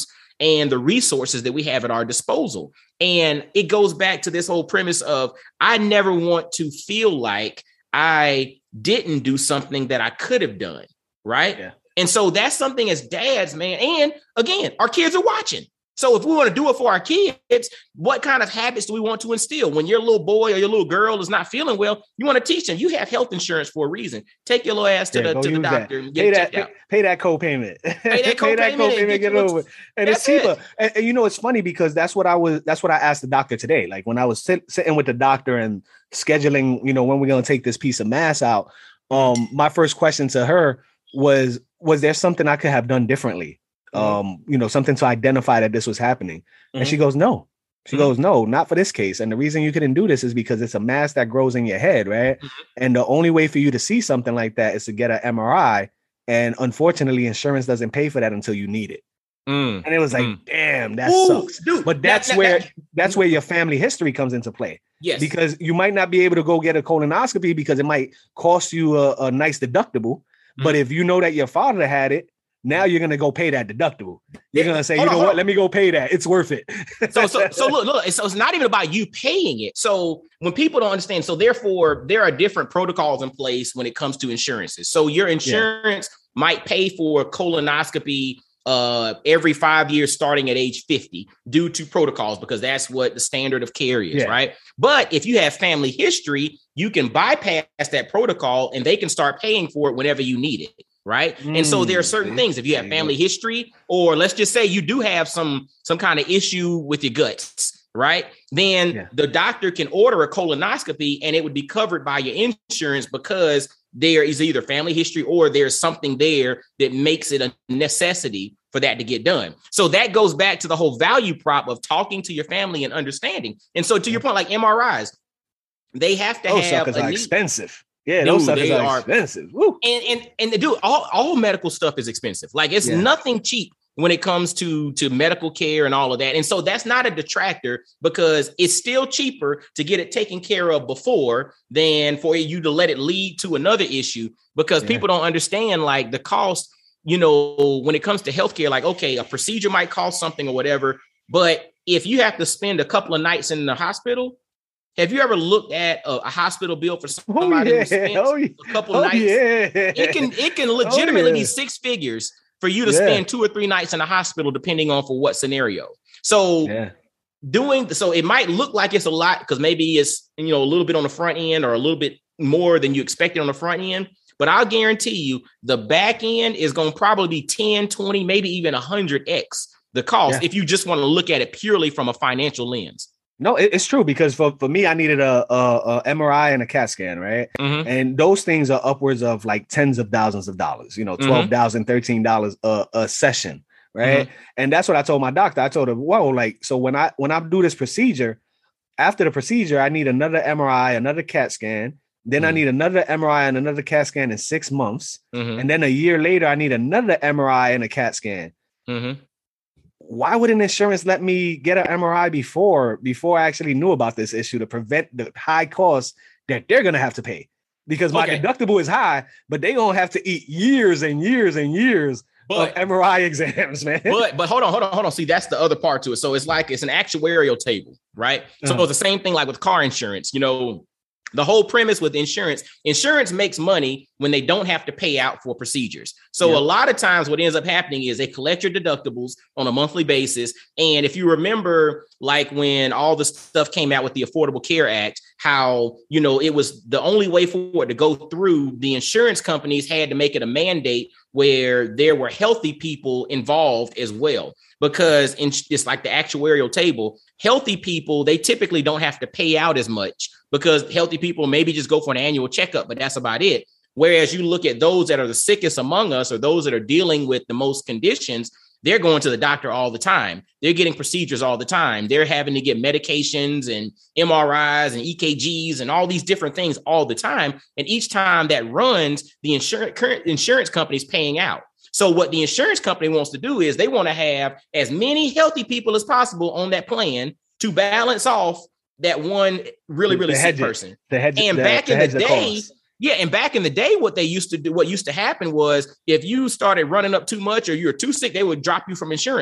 and the resources that we have at our disposal. And it goes back to this whole premise of I never want to feel like I didn't do something that I could have done. Right. Yeah. And so that's something as dads, man. And again, our kids are watching. So if we want to do it for our kids, what kind of habits do we want to instill? When your little boy or your little girl is not feeling well, you want to teach them. You have health insurance for a reason. Take your little ass to yeah, the to the doctor that. and get pay that pay, pay that co-payment. Pay that co-payment, that co-payment and get, get it over. And it's cheaper. And, and you know, it's funny because that's what I was. That's what I asked the doctor today. Like when I was sit, sitting with the doctor and scheduling, you know, when we're going to take this piece of mass out. Um, my first question to her was, was there something I could have done differently? Um, you know, something to identify that this was happening. Mm-hmm. And she goes, no, she mm-hmm. goes, no, not for this case. And the reason you couldn't do this is because it's a mass that grows in your head. Right. Mm-hmm. And the only way for you to see something like that is to get an M R I. And unfortunately, insurance doesn't pay for that until you need it. Mm. And it was like, mm. damn, that Ooh, sucks. Dude, but that's that, that, where, that, that's where your family history comes into play. Yes. Because you might not be able to go get a colonoscopy because it might cost you a, a nice deductible. Mm-hmm. But if you know that your father had it, now you're gonna go pay that deductible. You're gonna say, hold you know on, what? Let me go pay that. It's worth it. so, so, so look, look. So it's not even about you paying it. So when people don't understand, so therefore there are different protocols in place when it comes to insurances. So your insurance yeah. might pay for colonoscopy uh, every five years, starting at age fifty, due to protocols, because that's what the standard of care is, yeah. right? But if you have family history, you can bypass that protocol, and they can start paying for it whenever you need it. Right. Mm, and so there are certain things, if you have family history, or let's just say you do have some some kind of issue with your guts. Right. Then yeah. the doctor can order a colonoscopy and it would be covered by your insurance because there is either family history or there's something there that makes it a necessity for that to get done. So that goes back to the whole value prop of talking to your family and understanding. And so to your point, like M R Is, they have to Those have suckers a are need. expensive. Yeah, those Dude, suckers they are, are expensive. Woo. And and and dude, all, all medical stuff is expensive. Like it's yeah. nothing cheap when it comes to, to medical care and all of that. And so that's not a detractor because it's still cheaper to get it taken care of before than for you to let it lead to another issue, because yeah. people don't understand like the cost, you know, when it comes to healthcare, like, okay, a procedure might cost something or whatever, but if you have to spend a couple of nights in the hospital, have you ever looked at a, a hospital bill for somebody oh, yeah. who spent oh, yeah. a couple oh, nights? Yeah. It can it can legitimately oh, yeah. be six figures for you to yeah. spend two or three nights in a hospital, depending on for what scenario. So yeah. doing so, it might look like it's a lot because maybe it's, you know, a little bit on the front end or a little bit more than you expected on the front end. But I'll guarantee you the back end is going to probably be ten, twenty, maybe even one hundred x the cost yeah. if you just want to look at it purely from a financial lens. No, it, it's true, because for, for me, I needed a, a, a M R I and a CAT scan, right? Mm-hmm. And those things are upwards of like tens of thousands of dollars, you know, twelve thousand dollars, thirteen dollars a, a session, right? Mm-hmm. And that's what I told my doctor. I told her, whoa, like, so when I when I do this procedure, after the procedure, I need another M R I, another CAT scan. Then mm-hmm. I need another M R I and another CAT scan in six months. Mm-hmm. And then a year later, I need another M R I and a CAT scan. Mm-hmm. Why wouldn't insurance let me get an M R I before before I actually knew about this issue to prevent the high costs that they're going to have to pay? Because my okay. deductible is high, but they're going to have to eat years and years and years but, of M R I exams, man. But but hold on, hold on, hold on. See, that's the other part to it. So it's like it's an actuarial table, right? So uh-huh. it's the same thing like with car insurance, you know. The whole premise with insurance, insurance makes money when they don't have to pay out for procedures. So yeah. a lot of times what ends up happening is they collect your deductibles on a monthly basis. And if you remember, like when all the stuff came out with the Affordable Care Act, how, you know, it was the only way for it to go through, the insurance companies had to make it a mandate where there were healthy people involved as well. Because in, it's like the actuarial table, healthy people, they typically don't have to pay out as much because healthy people maybe just go for an annual checkup, but that's about it. Whereas you look at those that are the sickest among us or those that are dealing with the most conditions, they're going to the doctor all the time. They're getting procedures all the time. They're having to get medications and M R Is and E K Gs and all these different things all the time. And each time that runs, the insurance current insurance company's paying out. So what the insurance company wants to do is they want to have as many healthy people as possible on that plan to balance off that one really, really sick person. The hedge, and the, back the in the day, cost. yeah, and back in the day, what they used to do, what used to happen was if you started running up too much or you were too sick, they would drop you from insurances.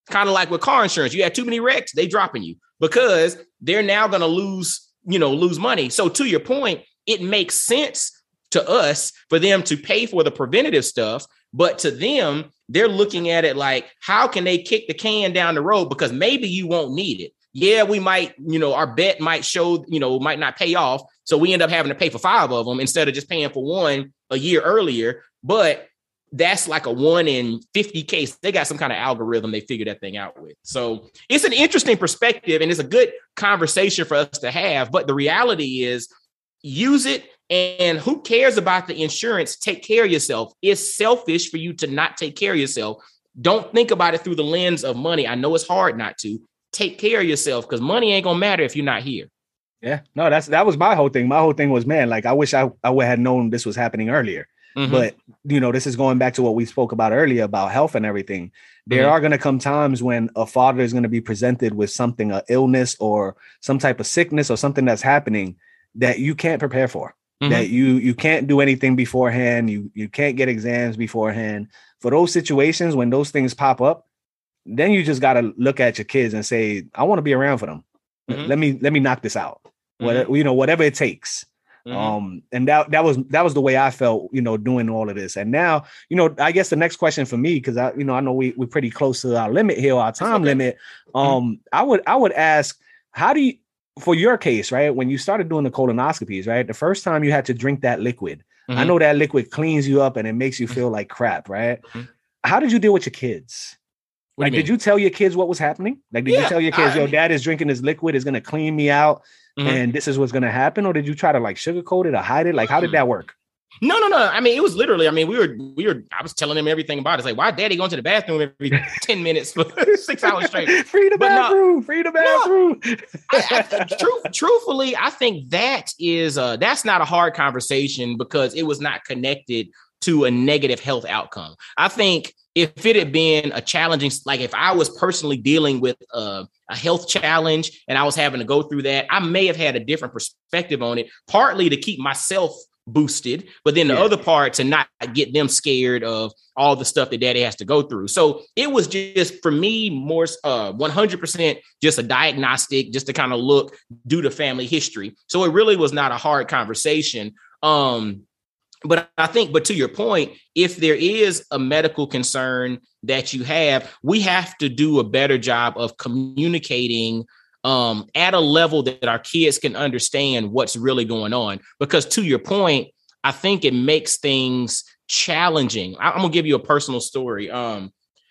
Kind of like with car insurance. You had too many wrecks, they dropping you because they're now going to lose, you know, lose money. So to your point, it makes sense to us for them to pay for the preventative stuff. But to them, they're looking at it like, how can they kick the can down the road? Because maybe you won't need it. Yeah, we might, you know, our bet might show, you know, might not pay off. So we end up having to pay for five of them instead of just paying for one a year earlier. But that's like a one in fifty case. They got some kind of algorithm they figured that thing out with. So it's an interesting perspective and it's a good conversation for us to have. But the reality is use it. And who cares about the insurance? Take care of yourself. It's selfish for you to not take care of yourself. Don't think about it through the lens of money. I know it's hard not to. Take care of yourself because money ain't gonna matter if you're not here. Yeah, no, that's that was my whole thing. My whole thing was, man, like I wish I, I would have known this was happening earlier. Mm-hmm. But, you know, this is going back to what we spoke about earlier about health and everything. There mm-hmm. are going to come times when a father is going to be presented with something, an illness or some type of sickness or something that's happening that you can't prepare for. Mm-hmm. That you you can't do anything beforehand. You you can't get exams beforehand. For those situations when those things pop up, then you just got to look at your kids and say, I want to be around for them. Mm-hmm. Let me let me knock this out. Mm-hmm. What, you know, whatever it takes. Mm-hmm. Um, and that that was that was the way I felt, you know, doing all of this. And now, you know, I guess the next question for me, because I, you know, I know we we're pretty close to our limit here, our time okay. limit. Um, mm-hmm. I would I would ask, how do you, for your case, right? When you started doing the colonoscopies, right? The first time you had to drink that liquid. Mm-hmm. I know that liquid cleans you up and it makes you feel like crap, right? Mm-hmm. How did you deal with your kids? What like, you did you tell your kids what was happening? Like, did yeah, you tell your kids, I, yo, dad is drinking this liquid, is going to clean me out, mm-hmm. and this is what's going to happen? Or did you try to like sugarcoat it or hide it? Like, how did that work? No, no, no. I mean, it was literally, I mean, we were, we were, I was telling them everything about it. It's like, why daddy going to the bathroom every ten minutes for six hours straight? Free the bathroom, no, free the bathroom. No, I, I, truth, truthfully, I think that is, uh, that's not a hard conversation because it was not connected to a negative health outcome. I think if it had been a challenging, like if I was personally dealing with uh, a health challenge and I was having to go through that, I may have had a different perspective on it, partly to keep myself boosted, but then the yeah. other part to not get them scared of all the stuff that daddy has to go through. So it was just, for me, more uh, one hundred percent just a diagnostic, just to kind of look, due to family history. So it really was not a hard conversation. Um, But I think, but to your point, if there is a medical concern that you have, we have to do a better job of communicating um, at a level that our kids can understand what's really going on. Because to your point, I think it makes things challenging. I, I'm going to give you a personal story. Um,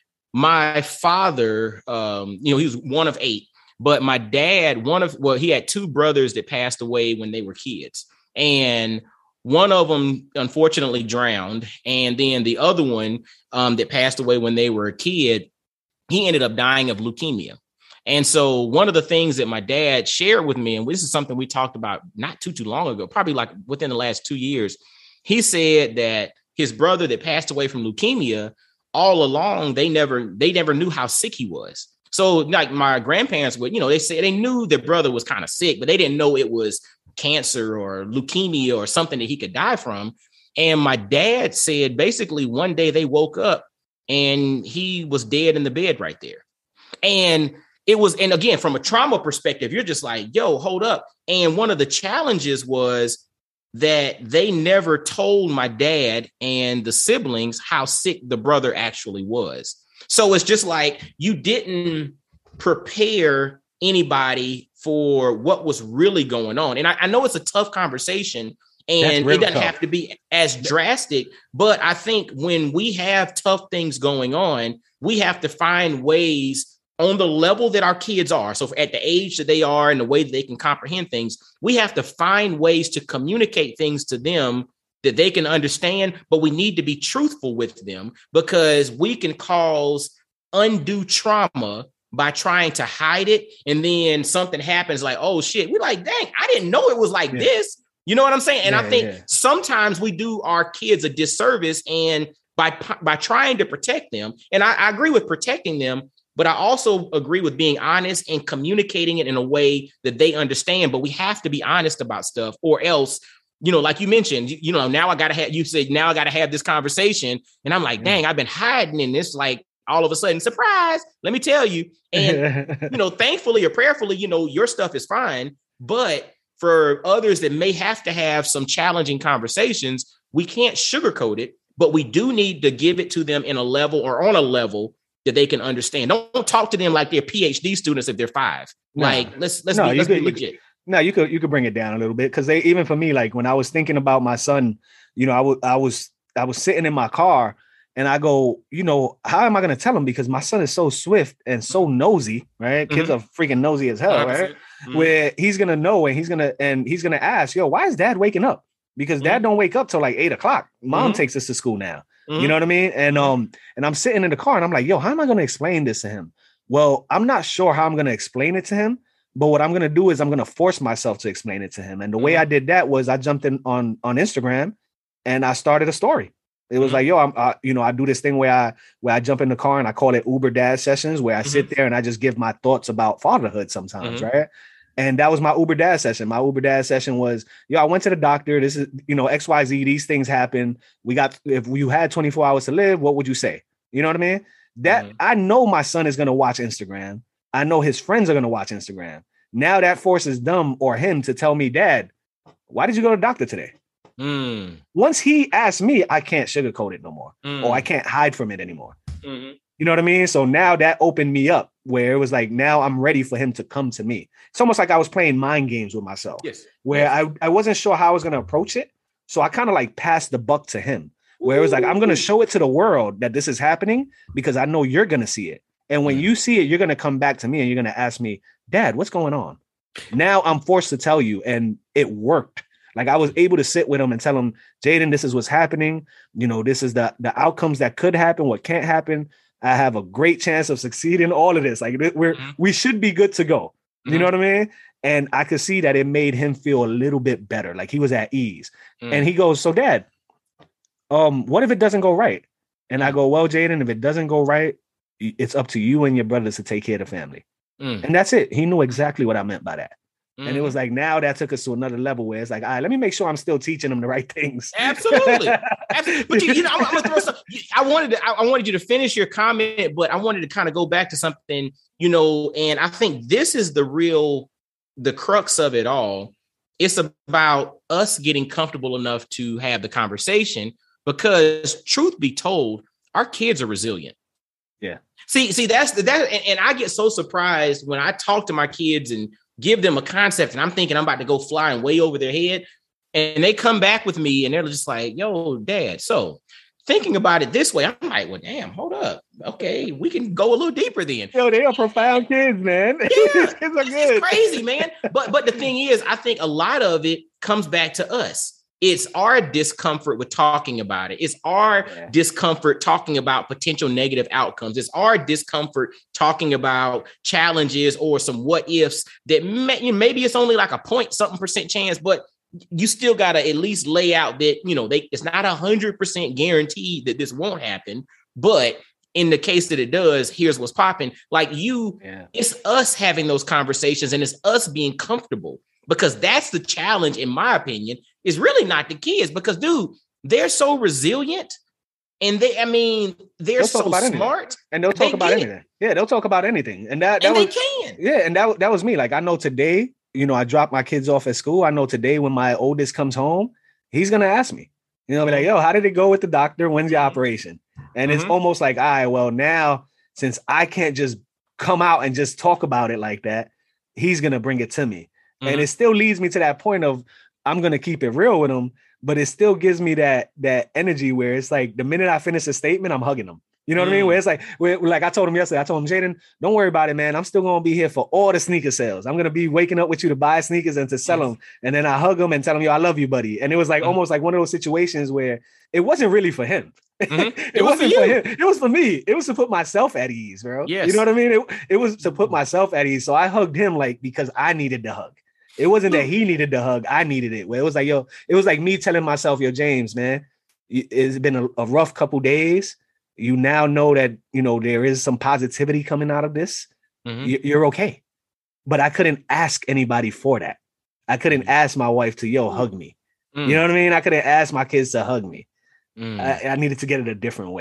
my father, um, you know, he was one of eight, but my dad, one of, well, he had two brothers that passed away when they were kids. And one of them, unfortunately, drowned. And then the other one um, that passed away when they were a kid, he ended up dying of leukemia. And so one of the things that my dad shared with me, and this is something we talked about not too, too long ago, probably like within the last two years, he said that his brother that passed away from leukemia, all along, they never they never knew how sick he was. So like my grandparents would, you know, they said they knew their brother was kind of sick, but they didn't know it was cancer or leukemia or something that he could die from. And my dad said basically one day they woke up and he was dead in the bed right there. And it was, and again, from a trauma perspective, you're just like, yo, hold up. And one of the challenges was that they never told my dad and the siblings how sick the brother actually was. So it's just like you didn't prepare anybody for what was really going on. And I, I know it's a tough conversation and it doesn't tough. have to be as drastic, but I think when we have tough things going on, we have to find ways on the level that our kids are. So at the age that they are and the way that they can comprehend things, we have to find ways to communicate things to them that they can understand, but we need to be truthful with them because we can cause undue trauma by trying to hide it. And then something happens like, oh shit, we're like, dang, I didn't know it was like yeah. this. You know what I'm saying? And yeah, I think yeah. sometimes we do our kids a disservice and by, by trying to protect them. And I, I agree with protecting them, but I also agree with being honest and communicating it in a way that they understand. But we have to be honest about stuff or else, you know, like you mentioned, you, you know, now I got to have, you said, now I got to have this conversation. And I'm like, dang, I've been hiding in this like all of a sudden, surprise, let me tell you. And, you know, thankfully or prayerfully, you know, your stuff is fine. But for others that may have to have some challenging conversations, we can't sugarcoat it, but we do need to give it to them in a level or on a level that they can understand. Don't, don't talk to them like they're P H D students if they're five. No. Like, let's let's no, be, let's could, be legit. You could, no, you could you could bring it down a little bit, because they even for me, like when I was thinking about my son, you know, I was I was I was sitting in my car and I go, you know, how am I going to tell him? Because my son is so swift and so nosy, right? Mm-hmm. Kids are freaking nosy as hell, right? Mm-hmm. Where he's gonna know and he's gonna and he's gonna ask, yo, why is dad waking up? Because dad mm-hmm. don't wake up till like eight o'clock. Mom mm-hmm. takes us to school now. Mm-hmm. You know what I mean? And um, and I'm sitting in the car and I'm like, yo, how am I going to explain this to him? Well, I'm not sure how I'm going to explain it to him, but what I'm going to do is I'm going to force myself to explain it to him. And the mm-hmm. way I did that was I jumped in on, on Instagram and I started a story. It was mm-hmm. like, yo, I'm, I, you know, I do this thing where I, where I jump in the car and I call it Uber Dad Sessions, where I mm-hmm. sit there and I just give my thoughts about fatherhood sometimes. Mm-hmm. Right. And that was my Uber Dad session. My Uber Dad session was, yo, I went to the doctor. This is, you know, X Y Z, these things happen. We got, if you had twenty-four hours to live, what would you say? You know what I mean? That mm-hmm. I know my son is going to watch Instagram. I know his friends are going to watch Instagram. Now that forces them or him to tell me, Dad, why did you go to the doctor today? Mm. Once he asks me, I can't sugarcoat it no more, mm. or I can't hide from it anymore. Mm-hmm. You know what I mean? So now that opened me up where it was like, now I'm ready for him to come to me. It's almost like I was playing mind games with myself, yes. where yes. I, I wasn't sure how I was going to approach it. So I kind of like passed the buck to him, where Ooh. It was like, I'm going to show it to the world that this is happening because I know you're going to see it. And when mm. you see it, you're going to come back to me and you're going to ask me, Dad, what's going on? Now I'm forced to tell you. And it worked. Like I was able to sit with him and tell him, Jaden, this is what's happening. You know, this is the, the outcomes that could happen, what can't happen. I have a great chance of succeeding all of this. Like we're, mm-hmm. we should be good to go. You mm-hmm. know what I mean? And I could see that it made him feel a little bit better. Like he was at ease. Mm-hmm. And he goes, so Dad, um, what if it doesn't go right? And mm-hmm. I go, well, Jaden, if it doesn't go right, it's up to you and your brothers to take care of the family. Mm-hmm. And that's it. He knew exactly what I meant by that. Mm-hmm. And it was like, now that took us to another level where it's like, all right, let me make sure I'm still teaching them the right things. Absolutely. Absolutely. But you, you know, I'm, I'm gonna throw some, I wanted to, I, I wanted you to finish your comment, but I wanted to kind of go back to something, you know, and I think this is the real, the crux of it all. It's about us getting comfortable enough to have the conversation, because truth be told, our kids are resilient. Yeah. See, see, that's that. And, and I get so surprised when I talk to my kids and give them a concept and I'm thinking I'm about to go flying way over their head. And they come back with me and they're just like, yo, Dad. So thinking about it this way, I'm like, well, damn, hold up. Okay, we can go a little deeper then. Yo, they are profound kids, man. Yeah, kids are it's, good. It's crazy, man. But but the thing is, I think a lot of it comes back to us. It's our discomfort with talking about it. It's our yeah. discomfort talking about potential negative outcomes. It's our discomfort talking about challenges or some what ifs that may, you know, maybe it's only like a point something percent chance, but you still got to at least lay out that, you know, they, it's not a hundred percent guaranteed that this won't happen. But in the case that it does, here's what's popping. Like you, yeah. it's us having those conversations and it's us being comfortable. Because that's the challenge, in my opinion, is really not the kids. Because, dude, they're so resilient. And they, I mean, they're so smart. Anything. And they'll talk they about anything. It. Yeah, they'll talk about anything. And that, that and was, they can. Yeah, and that, that was me. Like, I know today, you know, I dropped my kids off at school. I know today when my oldest comes home, he's going to ask me. You know, be like, yo, how did it go with the doctor? When's your operation? And mm-hmm. it's almost like, all right, well, now, since I can't just come out and just talk about it like that, he's going to bring it to me. Mm-hmm. And it still leads me to that point of I'm going to keep it real with them, but it still gives me that that energy where it's like the minute I finish a statement, I'm hugging them. You know what mm. I mean? Where it's like, where, like I told him yesterday, I told him, Jaden, don't worry about it, man. I'm still going to be here for all the sneaker sales. I'm going to be waking up with you to buy sneakers and to sell them. And then I hug him and tell him, yo, I love you, buddy. And it was like mm. almost like one of those situations where it wasn't really for him. Mm-hmm. it, it wasn't for, for him. It was for me. It was to put myself at ease, bro. Yes. You know what I mean? It, it was to put myself at ease. So I hugged him like because I needed the hug. It wasn't that he needed the hug. I needed it. Where it was like, yo, it was like me telling myself, yo, James, man, it's been a, a rough couple days. You now know that, you know, there is some positivity coming out of this. Mm-hmm. You're okay. But I couldn't ask anybody for that. I couldn't mm-hmm. ask my wife to, yo, hug me. Mm-hmm. You know what I mean? I couldn't ask my kids to hug me. Mm-hmm. I, I needed to get it a different way.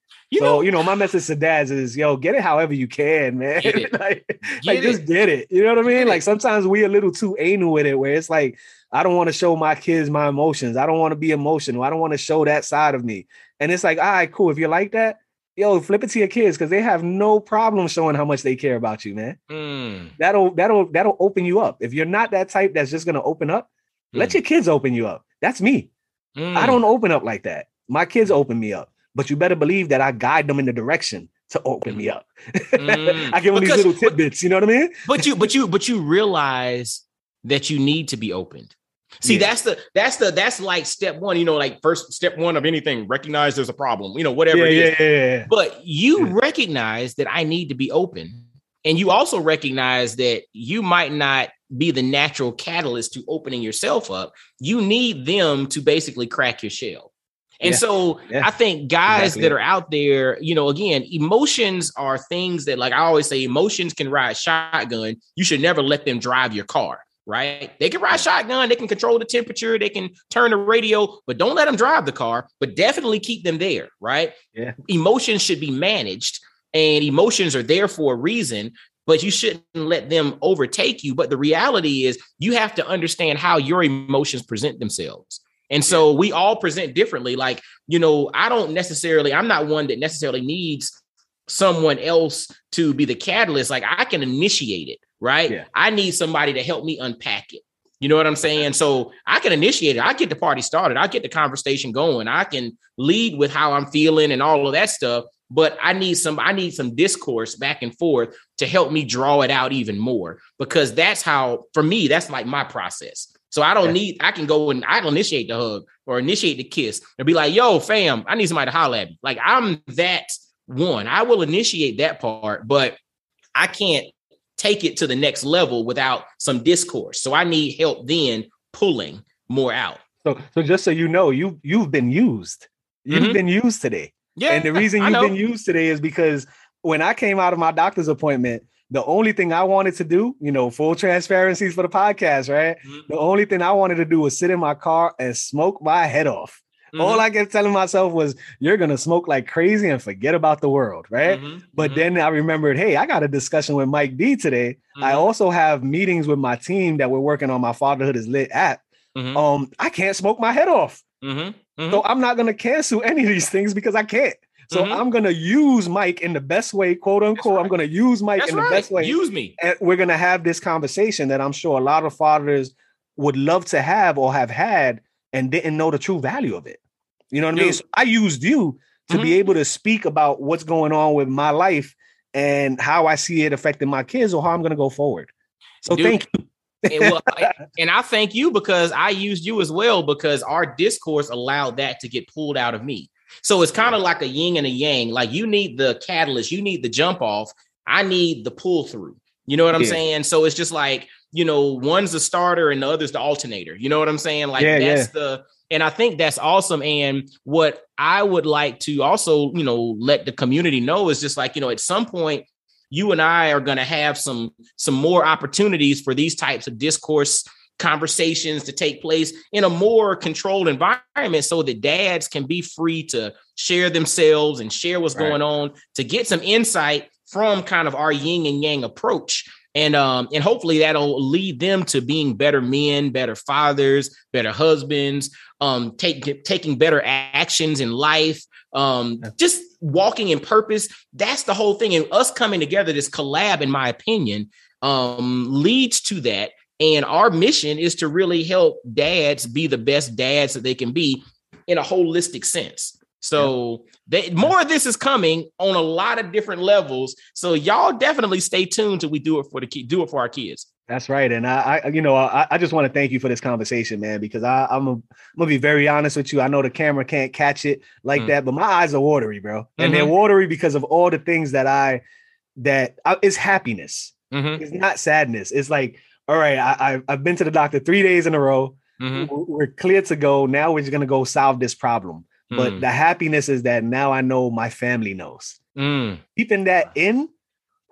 You so, know, you know, my message to dads is, yo, get it however you can, man. Get like, get like just get it. You know what I mean? Get like it. Sometimes we a little too anal with it, where it's like, I don't want to show my kids my emotions. I don't want to be emotional. I don't want to show that side of me. And it's like, all right, cool. If you're like that, yo, flip it to your kids, because they have no problem showing how much they care about you, man. Mm. That'll that'll that'll open you up. If you're not that type that's just gonna open up, mm. let your kids open you up. That's me. Mm. I don't open up like that. My kids open me up. But you better believe that I guide them in the direction to open me up. Mm. I give them because, these little tidbits, you know what I mean? But you, but you, but you realize that you need to be opened. See, yeah. that's the, that's the, that's like step one, you know, like first step one of anything, recognize there's a problem, you know, whatever yeah, it is. Yeah, yeah, yeah. But you yeah. recognize that I need to be open. And you also recognize that you might not be the natural catalyst to opening yourself up. You need them to basically crack your shell. And yeah. so yeah. I think guys exactly. that are out there, you know, again, emotions are things that, like I always say, emotions can ride shotgun. You should never let them drive your car, right? They can ride shotgun. They can control the temperature. They can turn the radio, but don't let them drive the car, but definitely keep them there, right? Yeah. Emotions should be managed, and emotions are there for a reason, but you shouldn't let them overtake you. But the reality is you have to understand how your emotions present themselves. And so we all present differently. Like, you know, I don't necessarily, I'm not one that necessarily needs someone else to be the catalyst. Like, I can initiate it, right? Yeah. I need somebody to help me unpack it. You know what I'm saying? So I can initiate it. I get the party started. I get the conversation going. I can lead with how I'm feeling and all of that stuff. But I need some, I need some discourse back and forth to help me draw it out even more, because that's how, for me, that's like my process. So I don't yeah. need, I can go and I don't initiate the hug or initiate the kiss and be like, yo, fam, I need somebody to holler at me. Like, I'm that one. I will initiate that part, but I can't take it to the next level without some discourse. So I need help then pulling more out. So, so just so you know, you, you've been used. You've mm-hmm. been used today. Yeah, and the reason you've been used today is because when I came out of my doctor's appointment, the only thing I wanted to do, you know, full transparencies for the podcast, right? Mm-hmm. The only thing I wanted to do was sit in my car and smoke my head off. Mm-hmm. All I kept telling myself was, you're going to smoke like crazy and forget about the world, right? Mm-hmm. But mm-hmm. then I remembered, hey, I got a discussion with Mike D today. Mm-hmm. I also have meetings with my team that we're working on my Fatherhood is Lit app. Mm-hmm. Um, I can't smoke my head off. Mm-hmm. Mm-hmm. So I'm not going to cancel any of these things because I can't. So mm-hmm. I'm going to use Mike in the best way, quote unquote. Right. I'm going to use Mike That's in the right. best way. Use me. And we're going to have this conversation that I'm sure a lot of fathers would love to have or have had and didn't know the true value of it. You know what Dude. I mean? So I used you to mm-hmm. be able to speak about what's going on with my life and how I see it affecting my kids or how I'm going to go forward. So Dude. thank you. and, well, I, and I thank you because I used you as well, because our discourse allowed that to get pulled out of me. So it's kind of like a yin and a yang. Like, you need the catalyst, you need the jump off. I need the pull through. You know what I'm yeah. saying? So it's just like, you know, one's the starter and the other's the alternator. You know what I'm saying? Like yeah, that's yeah. the, and I think that's awesome. And what I would like to also, you know, let the community know is just like, you know, at some point, you and I are going to have some, some more opportunities for these types of discourse conversations to take place in a more controlled environment, so that dads can be free to share themselves and share what's right. going on, to get some insight from kind of our yin and yang approach. And um, and hopefully that'll lead them to being better men, better fathers, better husbands, um, take, taking better actions in life, um, just walking in purpose. That's the whole thing. And us coming together, this collab, in my opinion, um, leads to that. And our mission is to really help dads be the best dads that they can be in a holistic sense. So yeah. they, more of this is coming on a lot of different levels. So y'all definitely stay tuned till we do it for the kid, do it for our kids. That's right. And I, I you know, I, I just want to thank you for this conversation, man, because I, I'm, a, I'm gonna be very honest with you. I know the camera can't catch it like mm. that, but my eyes are watery, bro. And mm-hmm. they're watery because of all the things that I, that I, it's happiness. Mm-hmm. It's not sadness. It's like, all right, I, I've been to the doctor three days in a row. Mm-hmm. We're clear to go. Now we're just going to go solve this problem. Mm. But the happiness is that now I know my family knows. Mm. Keeping that in,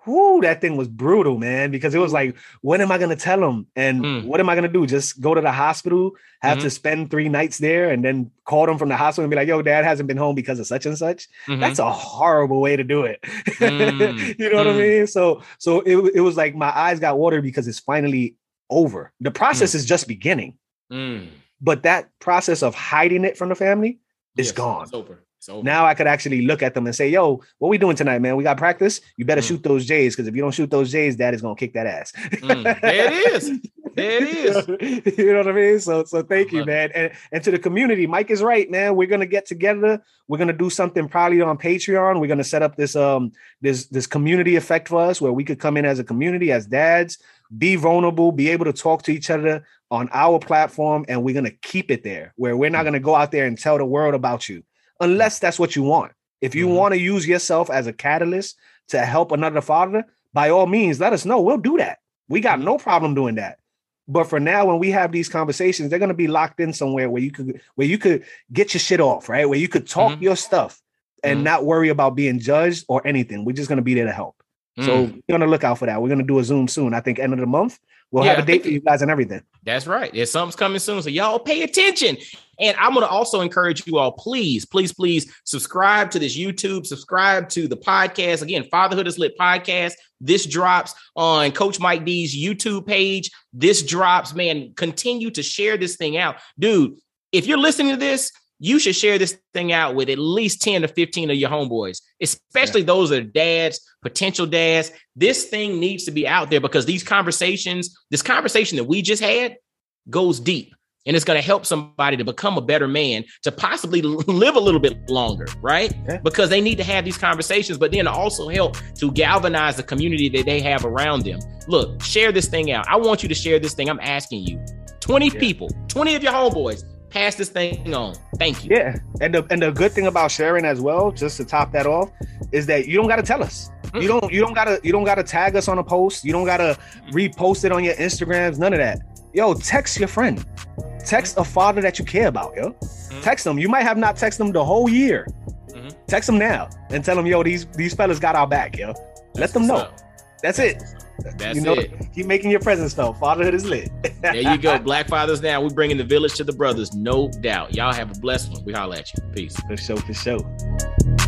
whoo, that thing was brutal, man, because it was like, when am I going to tell them? And mm. what am I going to do? Just go to the hospital, have mm-hmm. to spend three nights there and then call them from the hospital and be like, yo, dad hasn't been home because of such and such. Mm-hmm. That's a horrible way to do it. Mm. You know mm. what I mean? So, so it, it was like my eyes got watered because it's finally over. The process mm. is just beginning, mm. but that process of hiding it from the family is yes, gone. It's over. Now I could actually look at them and say, yo, what we doing tonight, man? We got practice. You better mm. shoot those J's, because if you don't shoot those J's, dad is going to kick that ass. mm. There it is. There it is. You know what I mean? So so thank you, man. And, and to the community, Mike is right, man. We're going to get together. We're going to do something probably on Patreon. We're going to set up this um this this community effect for us where we could come in as a community, as dads, be vulnerable, be able to talk to each other on our platform. And we're going to keep it there, where we're not going to go out there and tell the world about you. Unless that's what you want. If you mm-hmm. want to use yourself as a catalyst to help another father, by all means, let us know. We'll do that. We got no problem doing that. But for now, when we have these conversations, they're going to be locked in somewhere where you could where you could get your shit off, right? Where you could talk mm-hmm. your stuff and mm-hmm. not worry about being judged or anything. We're just going to be there to help. Mm-hmm. So we're going to look out for that. We're going to do a Zoom soon. I think end of the month. We'll yeah, have a date for you guys and everything. That's right. There's something's coming soon. So y'all pay attention. And I'm going to also encourage you all, please, please, please subscribe to this YouTube, subscribe to the podcast. Again, Fatherhood is Lit podcast. This drops on Coach Mike D's YouTube page. This drops, man, continue to share this thing out. Dude, if you're listening to this, you should share this thing out with at least ten to fifteen of your homeboys, especially yeah. those that are dads, potential dads. This thing needs to be out there because these conversations, this conversation that we just had goes deep, and it's going to help somebody to become a better man, to possibly live a little bit longer, right? Yeah. Because they need to have these conversations, but then also help to galvanize the community that they have around them. Look, share this thing out. I want you to share this thing. I'm asking you, twenty yeah. people, twenty of your homeboys, pass this thing on. Thank you. Yeah. And the and the good thing about sharing as well, just to top that off, is that you don't got to tell us. Mm-hmm. You don't you don't gotta you don't gotta tag us on a post. You don't gotta repost it on your Instagrams, none of that. Yo, text your friend. Text a father that you care about, yo. Mm-hmm. Text them. You might have not texted them the whole year. Mm-hmm. Text them now and tell them, yo, these these fellas got our back, yo. That's Let them know. Up. That's it. That's you know, it. Keep making your presence felt. Fatherhood is lit. There you go. Black fathers now. We're bringing the village to the brothers. No doubt. Y'all have a blessed one. We holler at you. Peace. For sure. For sure.